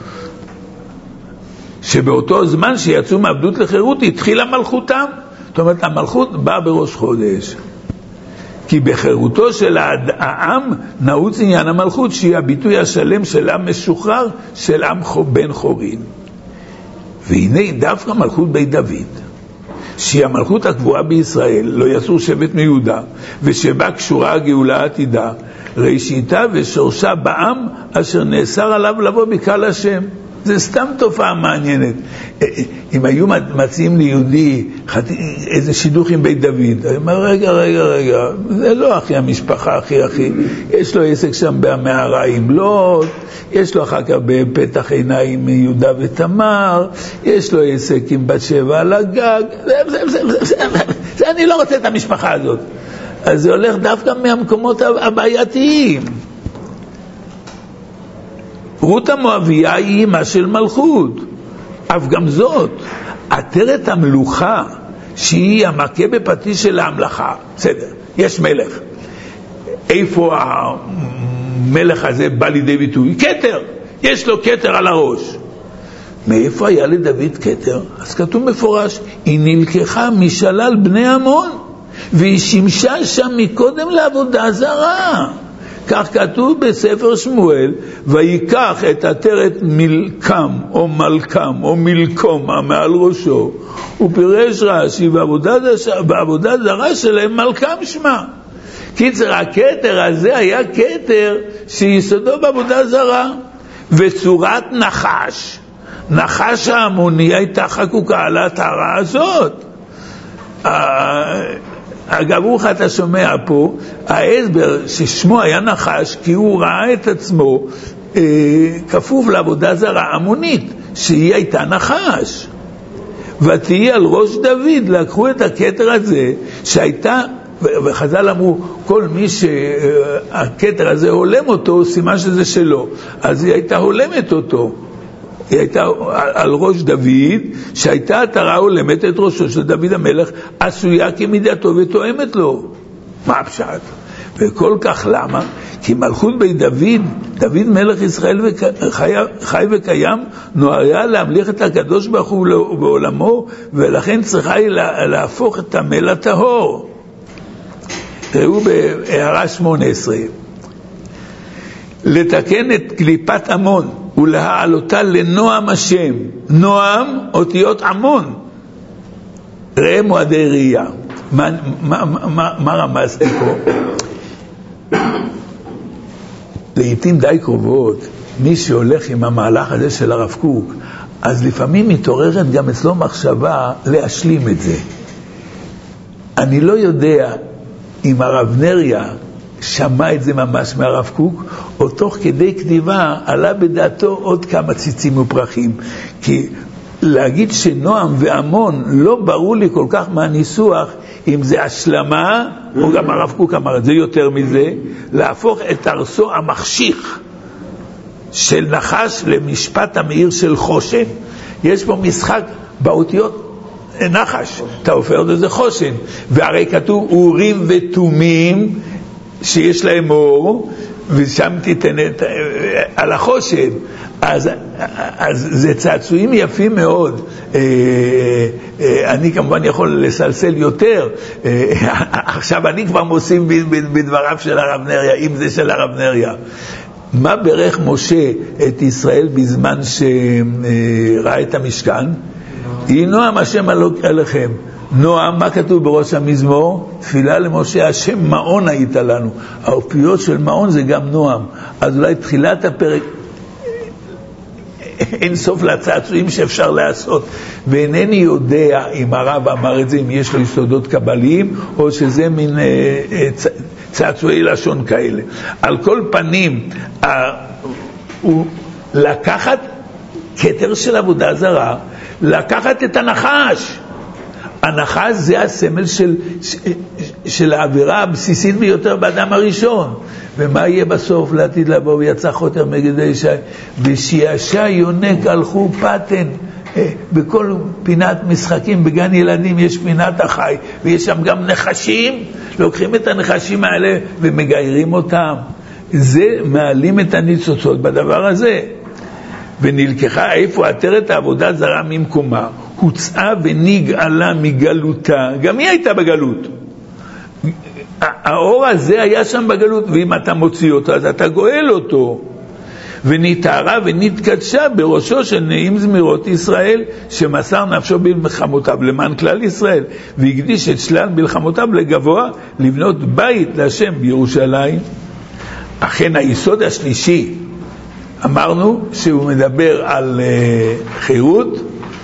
שבאותו זמן שיצאו מעבדות לחירות התחילה מלכותם. זאת אומרת, המלכות באה בראש חודש, כי בחירותו של העם נעוץ עניין המלכות, שהיא הביטוי השלם של עם משוחרר, של עם בן חורין. והנה דווקא מלכות בית דוד, שהיא המלכות הקבועה בישראל, לא יסור שבט מיהודה, ושבה קשורה הגאולה העתידה, ראשיתה ושורשה בעם אשר נאסר עליו לבוא בקהל השם. זה סתם תופעה מעניינת. אם היו מציעים ליהודי איזה שידוך עם בית דוד, אני אומר, רגע, זה לא אחי המשפחה, אחי, יש לו עסק שם במערה עם לוט, יש לו אחר כך בפתח עיניים יהודה ותמר, יש לו עסק עם בת שבע על הגג, זה אני לא רוצה את המשפחה הזאת. אז זה הולך דווקא מהמקומות הבעייתיים. רות המואביה היא אימה של מלכות, אף גם זאת, עטרת המלוכה שהיא המכה בפטיש של ההמלכה. בסדר, יש מלך, איפה המלך הזה בא לידי ביטוי? כתר, יש לו כתר על הראש. מאיפה היה לדוד כתר? אז כתוב מפורש, היא נלקחה משלל בני עמון והיא שימשה שם מקודם לעבודה זרה. כך כתוב בספר שמואל, ויקח את עטרת מלקם או מלקם או מלקום מעל ראשו, ופירש רש"י בעבודה זרה שלהם מלקם שמה. קיצר, הכתר הזה היה כתר שיסודו בעבודה זרה, וצורת נחש ההמוני הייתה חקוקה על הטהרה הזאת. אגב, רוח, אתה שומע פה, ההסבר ששמו היה נחש, כי הוא ראה את עצמו כפוף לעבודה זרה המונית, שהיא הייתה נחש. ותהי על ראש דוד, לקחו את הכתר הזה, שהייתה וחז"ל אמרו, כל מי שהכתר הזה הולם אותו, סימן שזה שלו. אז היא הייתה הולמת אותו. היא הייתה על ראש דוד, שהייתה עטרה הולמת את ראשו של דוד המלך, עשויה כמידתו ותואמת לו. מה הפשט? וכל כך למה? כי מלכות בית דוד, דוד מלך ישראל חי וקיים, נועדה להמליך את הקדוש ברוך הוא בעולמו, ולכן צריכה היא להפוך את המל הטהור. ראו בהערה 18, לתקן את קליפת עמון ולהעלותה לנועם השם. נועם אותיות עמון, ראה מועדי ראייה. מה רמזתי פה? לעתים די קרובות, מי שהולך עם המהלך הזה של הרב קוק, אז לפעמים מתעוררת גם אצלו מחשבה להשלים את זה. אני לא יודע אם הרב נריה שמע את זה ממש מהרב קוק, או תוך כדי כתיבה עלה בדעתו עוד כמה ציצים ופרחים. כי להגיד שנועם ועמון לא ברור לי כל כך מהניסוח, אם זה השלמה, או גם הרב קוק אמר את זה יותר מזה, להפוך את ארסו המחשיך של נחש למשפט המאיר של חושן. יש פה משחק באותיות נחש, אתה הופך את זה חושן, והרי כתוב אורים ותומים שיש להם אור, ושם תיתן על החושן. אז זה צעצועים יפים מאוד. אני כמובן יכול לסלסל יותר. עכשיו אני כבר מוסיף בדבריו של הרב נריה, אם זה של הרב נריה. מה ברך משה את ישראל בזמן שראה את המשכן? היא נועם השם עליכם. נועם, מה כתוב בראש המזמור? תפילה למשה, השם מעון היית לנו. האופיות של מעון זה גם נועם. אז אולי תחילת הפרק, אין סוף לצעצועים שאפשר לעשות. ואינני יודע אם הרב אמר את זה, אם יש לו יסודות קבליים, או שזה מין צעצועי לשון כאלה. על כל פנים, הוא לקחת כתר של עבודה זרה, לקחת את הנחש. הנחש זה הסמל של העבירה הבסיסית ביותר באדם הראשון. ומה יהיה בסוף? לעתיד לבוא ויצא חוטר מגדי שי, ושיעשע יונק הלכו פתן. בכל פינת משחקים בגן ילדים יש פינת החי, ויש שם גם נחשים. לוקחים את הנחשים האלה ומגיירים אותם. זה מעלים את הניצוצות בדבר הזה. ונלקחה איפה עטרת העבודה זרה ממקומה, הוצאה ונגאלה מגלותה. גם היא הייתה בגלות. האור הזה היה שם בגלות, ואם אתה מוציא אותו אז אתה גואל אותו. ונתארה ונתקדשה בראשו של נעים זמירות ישראל, שמסר נפשו במלחמותיו למען כלל ישראל, והקדיש את שלל מלחמותיו לגבוה לבנות בית להשם בירושלים. אכן היסוד השלישי, אמרנו שהוא מדבר על חירות,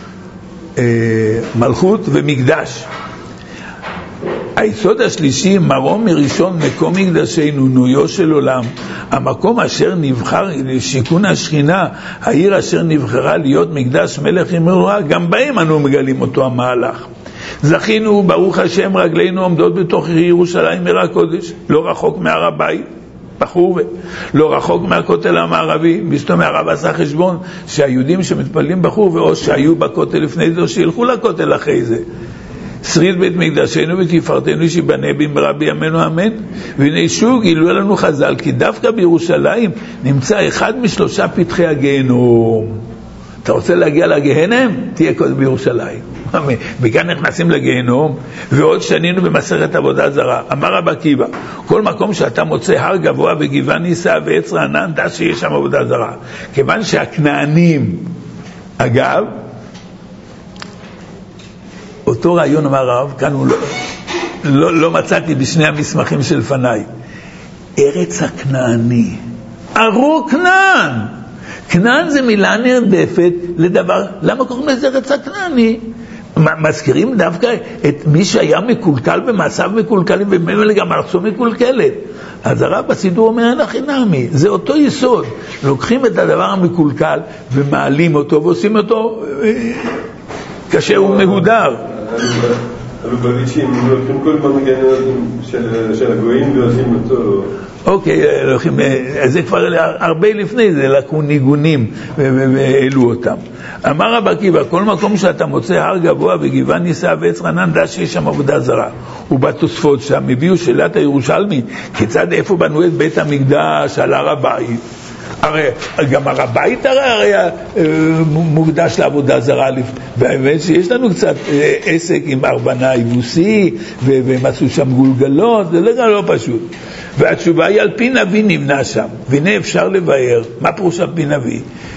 מלכות ומקדש. היסוד השלישי, מרום מראשון מקום מקדשנו, נויו של עולם, המקום אשר נבחר לשיכון השכינה, העיר אשר נבחרה להיות מקדש מלך אמורה, גם בהם אנו מגלים אותו המהלך. זכינו, ברוך השם, רגלינו עומדות בתוך ירושלים עיר הקודש, לא רחוק מהר הבית, בחור, לא רחוק מהכותל המערבי. מסתום הרב עשה חשבון שהיהודים שמתפללים בחור, או שהיו בכותל לפני זה, או שילכו לכותל אחרי זה. שריד בית מקדשנו ותפארתנו שיבנה במהרה בימינו אמן. והנה שוב גילו לנו חז"ל כי דווקא בירושלים נמצא אחד משלושה פתחי הגיהנום. אתה רוצה להגיע לגיהנם? תהיה קודם בירושלים. וכאן נכנסים לגיהנום. ועוד שנינו במסכת עבודה זרה. אמר רב עקיבא, כל מקום שאתה מוצא הר גבוה וגבעה נישא ועץ רענן, דע שיש שם עבודה זרה. כיוון שהכנענים, אגב, אותו רעיון אמר הרב, כאן הוא לא מצאתי בשני המסמכים שלפניי. ארץ הכנעני, ארור כנען. כנען זה מילה נרדפת לדבר, למה קוראים לזה ארץ הכנעני? מזכירים דווקא את מי שהיה מקולקל במעשיו מקולקלים, וממילא גם ארצו מקולקלת. אז הרב בסידור אומר, אין הכי נעמי, זה אותו יסוד. לוקחים את הדבר המקולקל ומעלים אותו ועושים אותו קשה ומהודר. הלובביצ'ים לוקחים כל מנגנון של הגויים ועושים אותו. אוקיי, זה כבר הרבה לפני זה, לקחו ניגונים והעלו אותם. אמר רב עקיבא, כל מקום שאתה מוצא הר גבוה וגבעה נישא ועץ רענן, דע שיש שם עבודה זרה. ובתוספות שם הביאו שאלת הירושלמי, כיצד איפה בנו את בית המקדש על הר הבית? הרי גם הר הבית הרי מוקדש לעבודה זרה, באמת שיש לנו קצת עסק עם ארבנה יבוסי ומצאו שם גולגלות, זה לא פשוט. והתשובה היא על פי נביא נמנע שם, והנה אפשר לבאר. מה פירוש על פי נביא?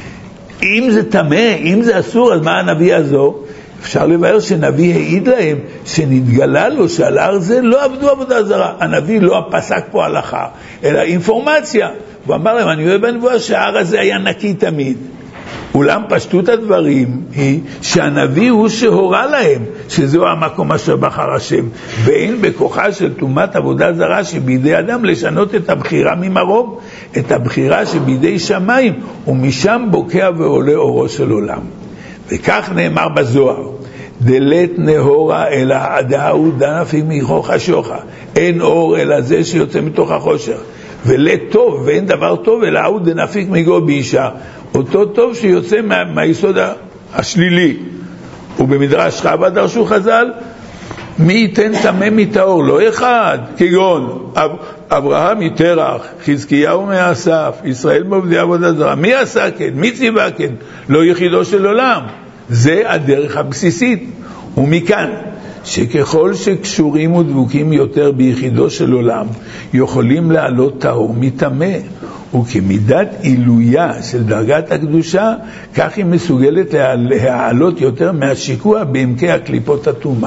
אם זה טמא, אם זה אסור, אז מה הנביא הזו? אפשר לבאר שנביא העיד להם שנתגלה לו שעל הר זה לא עבדו עבודה זרה. הנביא לא פסק פה הלכה, אלא אינפורמציה. הוא אמר להם, אני אוהב בנבואה שההר הזה היה נקי תמיד. אולם פשטות הדברים היא שהנביא הוא שהורה להם שזהו המקום אשר בחר השם, ואין בכוחה של תומת עבודה זרה שבידי אדם לשנות את הבחירה ממרום, את הבחירה שבידי שמיים, ומשם בוקע ועולה אורו של עולם. וכך נאמר בזוהר, דלת נהורה אלא הדאו דנפיק מתוך חשוכה, אין אור אלא זה שיוצא מתוך החושך, ולת טוב ואין דבר טוב אלא הוא דנפיק מגו באישה, אותו טוב שיוצא מהיסוד השלילי. ובמדרש חב"ד דרשו חז"ל, מי ייתן טמא מטהור? לא אחד, כגון אברהם מתרח, חזקיהו מאסף, ישראל מעובדי עבודה זרה. מי עשה כן? מי ציווה כן? לא יחידו של עולם. זה הדרך הבסיסית. ומכאן שככל שקשורים ודבוקים יותר ביחידו של עולם, יכולים לעלות טהור מטמא. וכמידת עילויה של דרגת הקדושה, כך היא מסוגלת להעלות יותר מהשיקוע בעמקי הקליפות הטומאה.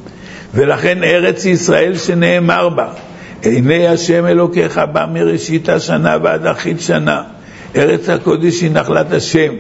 ולכן ארץ ישראל שנאמר בה, עיני השם אלוקיך בא מראשית השנה ועד אחרית שנה, ארץ הקודש היא נחלת השם.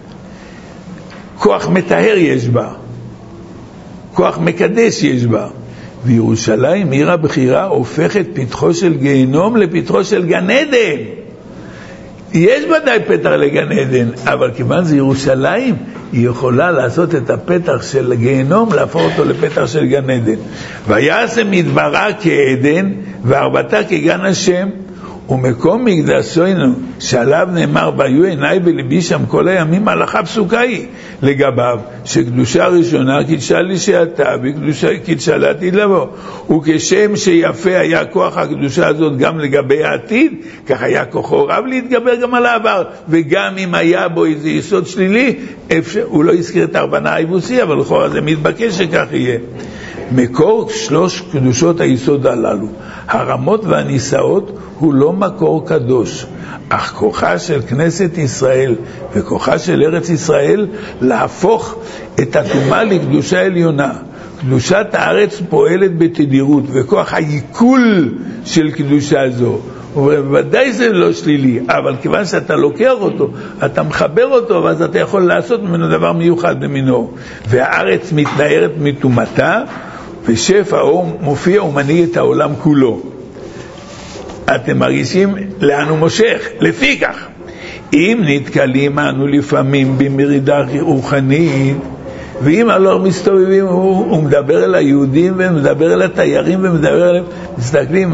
כוח מטהר יש בה, כוח מקדש יש בה. וירושלים עיר הבחירה הופכת פתחו של גיהנום לפתחו של גן עדן. יש ודאי פתח לגן עדן, אבל כיוון זה ירושלים, היא יכולה לעשות את הפתח של גיהנום, להפוך אותו לפתח של גן עדן. ויעשה מדברה כעדן, והרבתה כגן השם, ומקום מקדשנו, שעליו נאמר, והיו עיניי בלבי שם כל הימים, הלכה פסוקה היא לגביו, שקדושה הראשונה קידשה לי שעתה, וקדושה קידשה לעתיד לבוא. וכשם שיפה היה כוח הקדושה הזאת גם לגבי העתיד, כך היה כוחו רב להתגבר גם על העבר, וגם אם היה בו איזה יסוד שלילי, הוא לא הזכיר את ארבנה היבוסי, אבל לכאורה זה מתבקש שכך יהיה. מקור שלוש קדושות היסוד הללו, הרמות והנישאות, הוא לא מקור קדוש, אך כוחה של כנסת ישראל וכוחה של ארץ ישראל להפוך את הטומאה לקדושה עליונה. קדושת הארץ פועלת בתדירות, וכוח העיכול של קדושה זו, ובוודאי זה לא שלילי, אבל כיוון שאתה לוקח אותו, אתה מחבר אותו, ואז אתה יכול לעשות ממנו דבר מיוחד במינו. והארץ מתנערת מטומאתה, ושפע האור מופיע ומנהיג את העולם כולו. אתם מרגישים לאן הוא מושך? לפי כך, אם נתקלים אנו לפעמים במרידה רוחנית, ואם הלא מסתובבים, הוא מדבר אל היהודים ומדבר אל התיירים ומדבר אליהם, מסתכלים,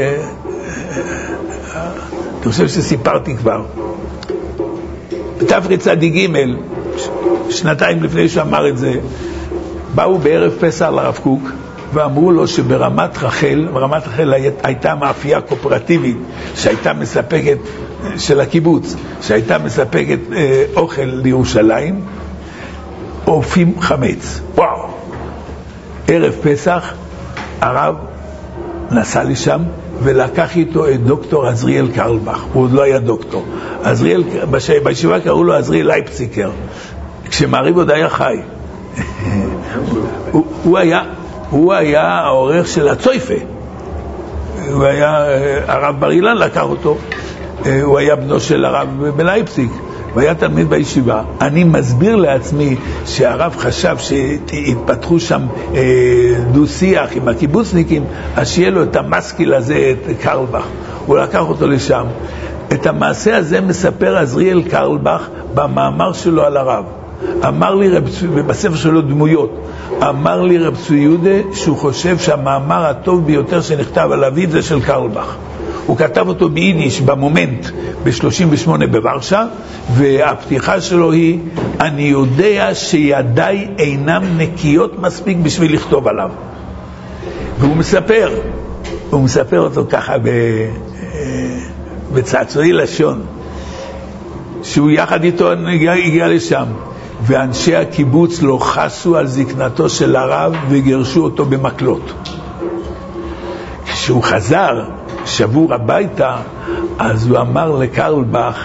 אתה חושב שסיפרתי כבר, בתרצ"ג, שנתיים לפני שאמר את זה, באו בערב פסח לרב קוק, ואמרו לו שברמת רחל, ברמת רחל הייתה מאפייה קואופרטיבית שהייתה מספקת, של הקיבוץ, שהייתה מספקת אוכל לירושלים, אופים חמץ. וואו! ערב פסח הרב נסע לשם ולקח איתו את דוקטור עזריאל קרלבך. הוא עוד לא היה דוקטור. עזריאל, בישיבה קראו לו עזריאל לייפציקר, כשמעריב עוד היה חי. הוא היה העורך של הצויפה. הוא היה, הרב בר אילן לקח אותו. הוא היה בנו של הרב בלייפציג, והיה תלמיד בישיבה. אני מסביר לעצמי שהרב חשב שהתפתחו שם דו-שיח עם הקיבוצניקים, אז שיהיה לו את המסקיל הזה, את קרלבך. הוא לקח אותו לשם. את המעשה הזה מספר עזריאל קרלבך במאמר שלו על הרב. אמר לי בספר שלו דמויות, אמר לי רב צבי יהודה שהוא חושב שהמאמר הטוב ביותר שנכתב על אביו זה של קרלבך. הוא כתב אותו ביידיש במומנט ב-38 בוורשה, והפתיחה שלו היא: אני יודע שידיי אינם נקיות מספיק בשביל לכתוב עליו. והוא מספר אותו ככה בצעצועי לשון, שהוא יחד איתו הגיע לשם, ואנשי הקיבוץ לא חסו על זקנתו של הרב וגרשו אותו במקלות. כשהוא חזר שבור הביתה, אז הוא אמר לקרלבך,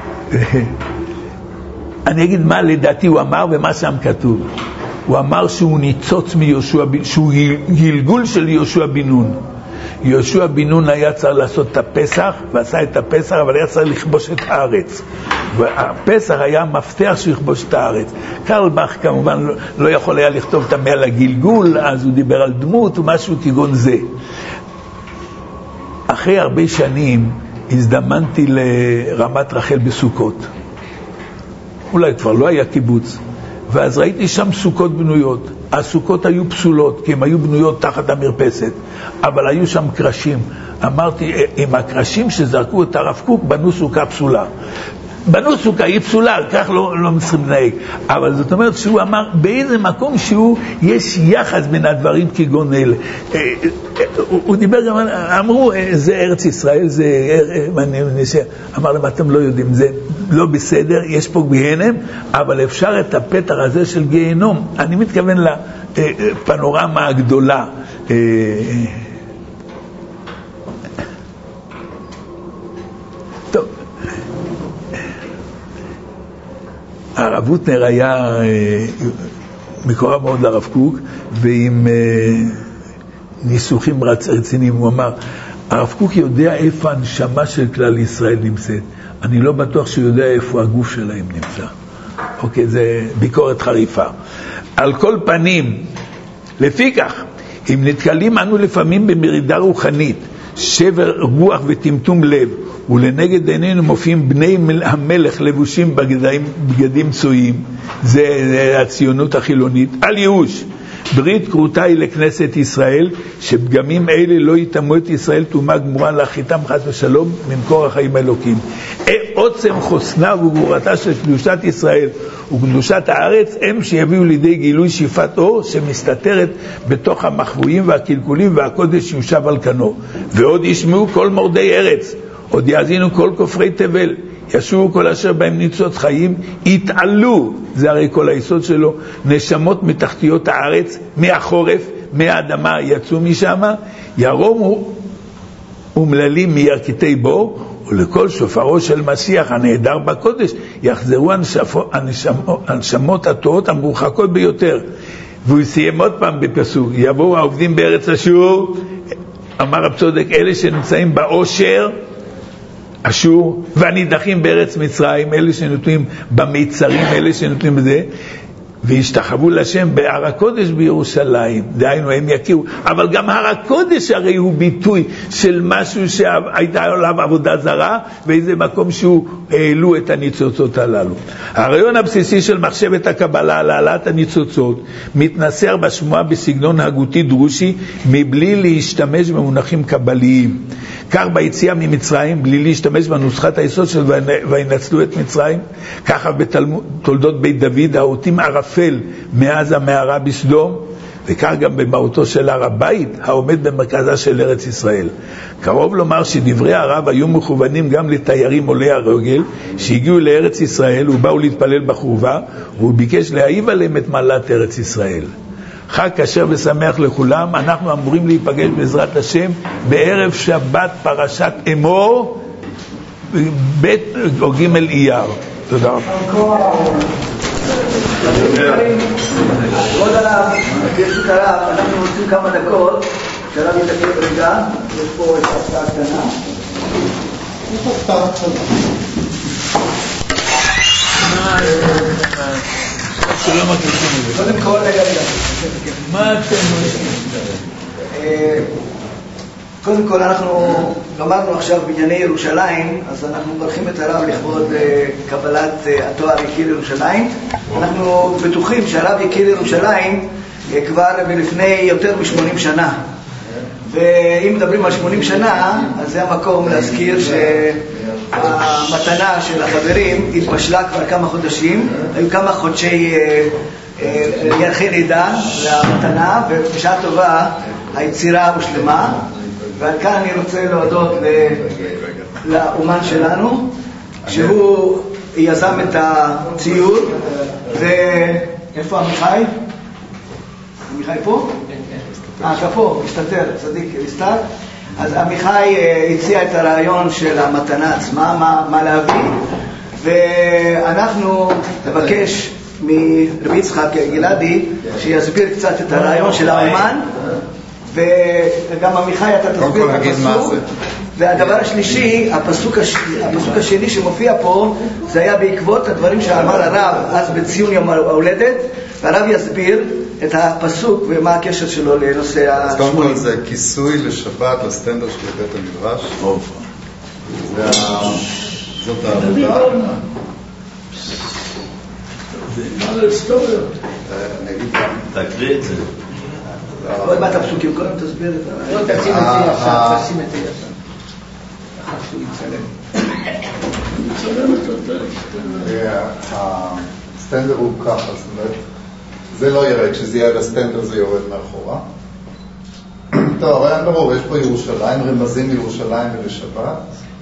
אני אגיד מה לדעתי הוא אמר ומה שם כתוב. הוא אמר שהוא ניצוץ מיהושע, שהוא גלגול של יהושע בן נון. יהושע בן נון היה צריך לעשות את הפסח, ועשה את הפסח, אבל היה צריך לכבוש את הארץ. והפסח היה מפתח שיכבוש את הארץ. קרלבך כמובן לא יכול היה לכתוב את המילה לגלגול, אז הוא דיבר על דמות ומשהו כגון זה. אחרי הרבה שנים הזדמנתי לרמת רחל בסוכות. אולי כבר לא היה קיבוץ. ואז ראיתי שם סוכות בנויות. הסוכות היו פסולות, כי הן היו בנויות תחת המרפסת, אבל היו שם קרשים. אמרתי, עם הקרשים שזרקו את הרב קוק, בנו סוכה פסולה. בנו סוכה היא פסולה, כך לא צריכים לנהג. אבל זאת אומרת שהוא אמר, באיזה מקום שהוא, יש יחס בין הדברים כגון אלה. הוא דיבר גם, אמרו, זה ארץ ישראל, זה, אמר להם, אתם לא יודעים, זה לא בסדר, יש פה גיהנם, אבל אפשר את הפתח הזה של גיהנום. אני מתכוון לפנורמה הגדולה. טוב. הרב ווטנר היה מקורב מאוד לרב קוק, ועם ניסוחים רציניים. הוא אמר, הרב קוק יודע איפה הנשמה של כלל ישראל נמצאת. אני לא בטוח שהוא יודע איפה הגוף שלהם נמצא. אוקיי, זה ביקורת חריפה. על כל פנים, לפיכך, אם נתקלים אנו לפעמים במרידה רוחנית, שבר רוח וטמטום לב, ולנגד עינינו מופיעים בני המלך לבושים בגדים צועים, זה הציונות החילונית, על ייאוש. ברית כרותה היא לכנסת ישראל, שפגמים אלה לא יתאמו את ישראל תאומה גמורה להחיתם חס ושלום ממקור החיים האלוקים. עוצם חוסנה וגבורתה של קדושת ישראל וקדושת הארץ הם שיביאו לידי גילוי שיפת אור שמסתתרת בתוך המחבואים והקלקולים, והקודש יושב על כנו. ועוד ישמעו כל מורדי ארץ, עוד יאזינו כל כופרי תבל, ישובו כל אשר בהם ניצוץ חיים, יתעלו, זה הרי כל היסוד שלו, נשמות מתחתיות הארץ, מהחורף, מהאדמה, יצאו משם, ירומו ומללים מירכתי בור, ולכל שופרו של משיח הנהדר בקודש, יחזרו הנשמות הטועות המרוחקות ביותר. והוא סיים עוד פעם בפסוק, יבואו העובדים בארץ אשור, אמר רב צודק, אלה שנמצאים באושר, אשור, והנידחים בארץ מצרים, אלה שנותנים במיצרים, אלה שנותנים בזה, והשתחוו לשם בהר הקודש בירושלים, דהיינו הם יכירו, אבל גם הר הקודש הרי הוא ביטוי של משהו שהייתה עליו עבודה זרה, ואיזה מקום שהוא העלו את הניצוצות הללו. הרעיון הבסיסי של מחשבת הקבלה על העלאת הניצוצות מתנסר בשמועה בסגנון הגותי דרושי, מבלי להשתמש במונחים קבליים. כך ביציאה ממצרים, בלי להשתמש בנוסחת היסוד של וינצלו את מצרים, ככה בתולדות בית דוד, האותים ערפל מאז המערה בסדום, וכך גם במהותו של הר הבית, העומד במרכזה של ארץ ישראל. קרוב לומר שדברי הרב היו מכוונים גם לתיירים עולי הרגל, שהגיעו לארץ ישראל ובאו להתפלל בחורבה, והוא ביקש להעיב עליהם את מעלת ארץ ישראל. חג כשר ושמח לכולם, אנחנו אמורים להיפגש בעזרת השם בערב שבת פרשת אמור, בית או ג' אייר. תודה רבה. עוד עליו, ברשות הרב, אנחנו רוצים כמה דקות, שהרב יתקף רגע, יש פה את הפתעה קטנה. יש פה הפתעה קטנה. קודם כל, רגע. מה אתם קודם כל אנחנו למדנו עכשיו בענייני ירושלים, אז אנחנו מברכים את הרב לכבוד קבלת התואר יקיר ירושלים. אנחנו בטוחים שהרב יקיר ירושלים כבר לפני יותר מ-80 שנה. ואם מדברים על 80 שנה, אז זה המקום להזכיר שהמתנה של החברים התבשלה כבר כמה חודשים, היו כמה חודשי ירחי לידה למתנה, ובשעה טובה היצירה הושלמה. ועל כאן אני רוצה להודות לאומן שלנו, שהוא יזם את הציור. ואיפה עמיחי? עמיחי פה? אתה פה, משתתר, צדיק נסתר. אז עמיחי הציע את הרעיון של המתנה עצמה, מה להביא, ואנחנו נבקש מרבי יצחק גלעדי שיסביר קצת את הרעיון של האומן, וגם עמיחי אתה תסביר את הפסוק. והדבר השלישי, הפסוק השני שמופיע פה, זה היה בעקבות הדברים שאמר הרב אז בציון יום ההולדת, והרב יסביר את הפסוק ומה הקשר שלו לנושא אז קודם כל זה כיסוי לשבת, לסטנדר של בית המדרש. זאת העבודה. מה זה היסטוריה? נגיד גם. תקריא את זה. עוד מעט הפסוקים, קודם תסביר את זה. לא, תשים את זה ישר, תשים את זה ישר. אחר שהוא יצלם. הסטנדר הוא ככה, זאת אומרת, זה לא ירד, כשזה יהיה לסטנדר זה יורד מאחורה. טוב, הרעיון ברור, יש פה ירושלים, רמזים לירושלים ולשבת,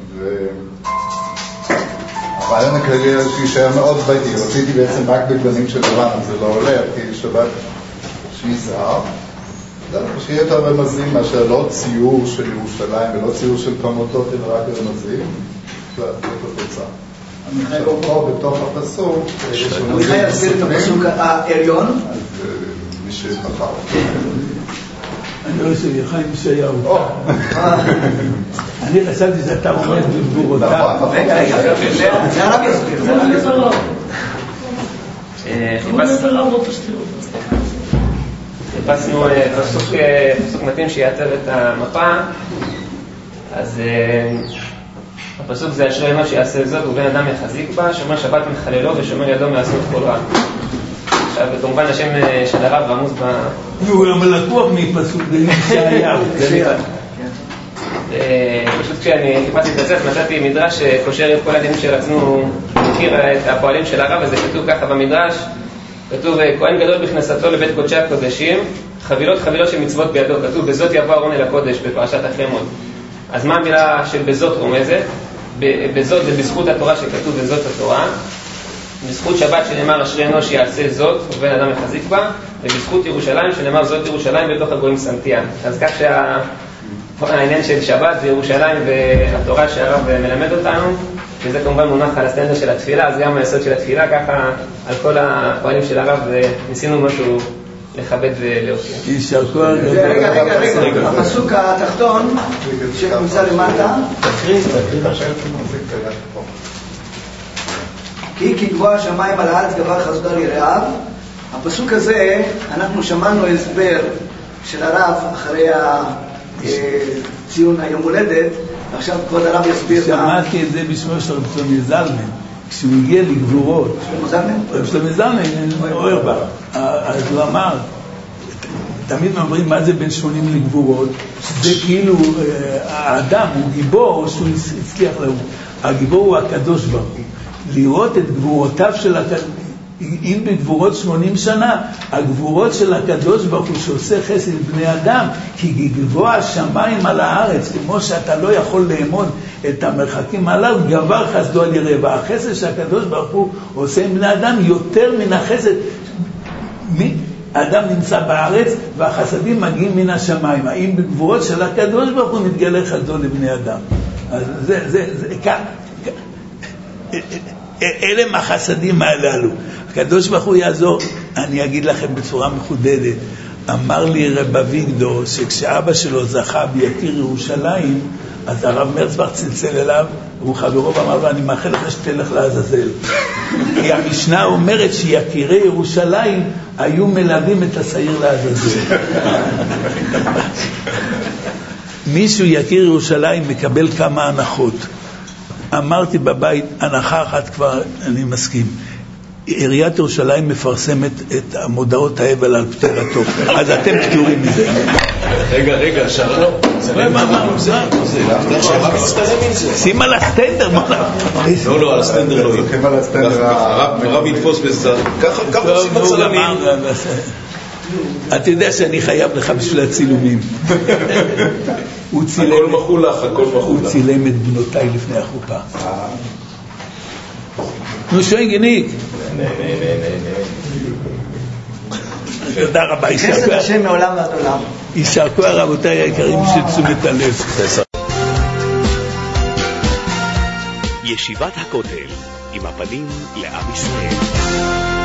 והרעיון הכללי שישאר מאוד ביתי, רציתי בעצם רק בגוונים של לבן, זה לא עולה, כי שבת שיזהר, שיהיה יותר רמזים מאשר לא ציור של ירושלים ולא ציור של קומותות, אלא רק רמזים, זאת התוצאה. עכשיו פה בתוך הפסוק עמיחי יסביר את הפסוק העליון. אז מי שבחר אני רואה שחיים ישעיהו. אני חשבתי שאתה עומד בגבורותיו. רגע, זה הרב יסביר. חיפשנו פסוק מתאים שיעצב את המפה. אז הפסוק זה אשרי אינו שיעשה זאת ובן אדם יחזיק בה, שומר שבת מחללו ושומר ידו מעשות כל רע. עכשיו כמובן השם של הרב רמוז והוא לקוח מפסוק ישעיהו. פשוט כשאני חיפשתי את הספר מצאתי מדרש שקושר את כל הדברים שרצינו להכיר את הפועלים של הרב, אז זה כתוב ככה במדרש, כתוב כהן גדול בכנסתו לבית קודשי הקודשים, חבילות של מצוות בידו, כתוב בזאת יבוא ארון אל הקודש בפרשת אחרי מות. אז מה המילה של בזאת רומזת? בזאת זה בזכות התורה שכתוב בזאת התורה, בזכות שבת שנאמר אשרי אנוש יעשה זאת ובן אדם יחזיק בה, ובזכות ירושלים שנאמר זאת ירושלים בתוך הגויים שמתיה. אז כך שהעניין של שבת זה ירושלים והתורה שהרב מלמד אותנו, וזה כמובן מונח על הסטנדר של התפילה, אז גם היסוד של התפילה, ככה על כל הפועלים של הרב ניסינו משהו לכבד ולהופיע. רגע, הפסוק התחתון שנמצא למטה, תקריא כי גבוה השמיים על הארץ גבר חסדו ליראיו. הפסוק הזה אנחנו שמענו הסבר של הרב אחרי ציון היום הולדת, ועכשיו כבוד הרב יסביר. שמעתי את זה בשמו של רב שלמה זלמן כשהוא הגיע לגבורות. רב שלמה זלמן אוירבך, אז הוא אמר, תמיד אומרים מה זה בין 80 לגבורות, שזה כאילו האדם הוא גיבור שהוא הצליח לו. הגיבור הוא הקדוש ברוך הוא. לראות את גבורותיו של הקדוש, אם בגבורות 80 שנה, הגבורות של הקדוש ברוך הוא שעושה חסד לבני אדם, כי גבוה השמיים על הארץ, כמו שאתה לא יכול לאמוד את המרחקים עליו, גבר חסדו על יראה, והחסד שהקדוש ברוך הוא עושה עם בני אדם יותר מן החסד. האדם נמצא בארץ והחסדים מגיעים מן השמיים. האם בגבורות של הקדוש ברוך הוא מתגלה חסדו לבני אדם? אז זה כאן. אלה מהחסדים הללו. הקדוש ברוך הוא יעזור. אני אגיד לכם בצורה מחודדת, אמר לי רב אביגדור שכשאבא שלו זכה ביקיר ירושלים, אז הרב מרצבך צלצל אליו, הוא חברו ואמר לו, אני מאחל לך שתלך לעזאזל. כי המשנה אומרת שיקירי ירושלים היו מלווים את השעיר לעזאזל. מישהו יכיר ירושלים מקבל כמה הנחות. אמרתי בבית, הנחה אחת כבר, אני מסכים. עיריית ירושלים מפרסמת את המודעות האבל על פטירתו, אז אתם פטורים מזה. רגע, שרק שים על הסטנדר. לא, על הסטנדר לא יהיה. הרב יתפוס בזה, ככה עושים הצלמים. אתה יודע שאני חייב לך בשביל הצילומים. הכל מחולך. הוא צילם את בנותיי לפני החופה. נו, שוין גניק. תודה רבה. חסד השם מעולם ועד עולם. יישר כוח רבותיי היקרים של תשומת הלב. ישיבת הכותל עם הפנים לעם ישראל.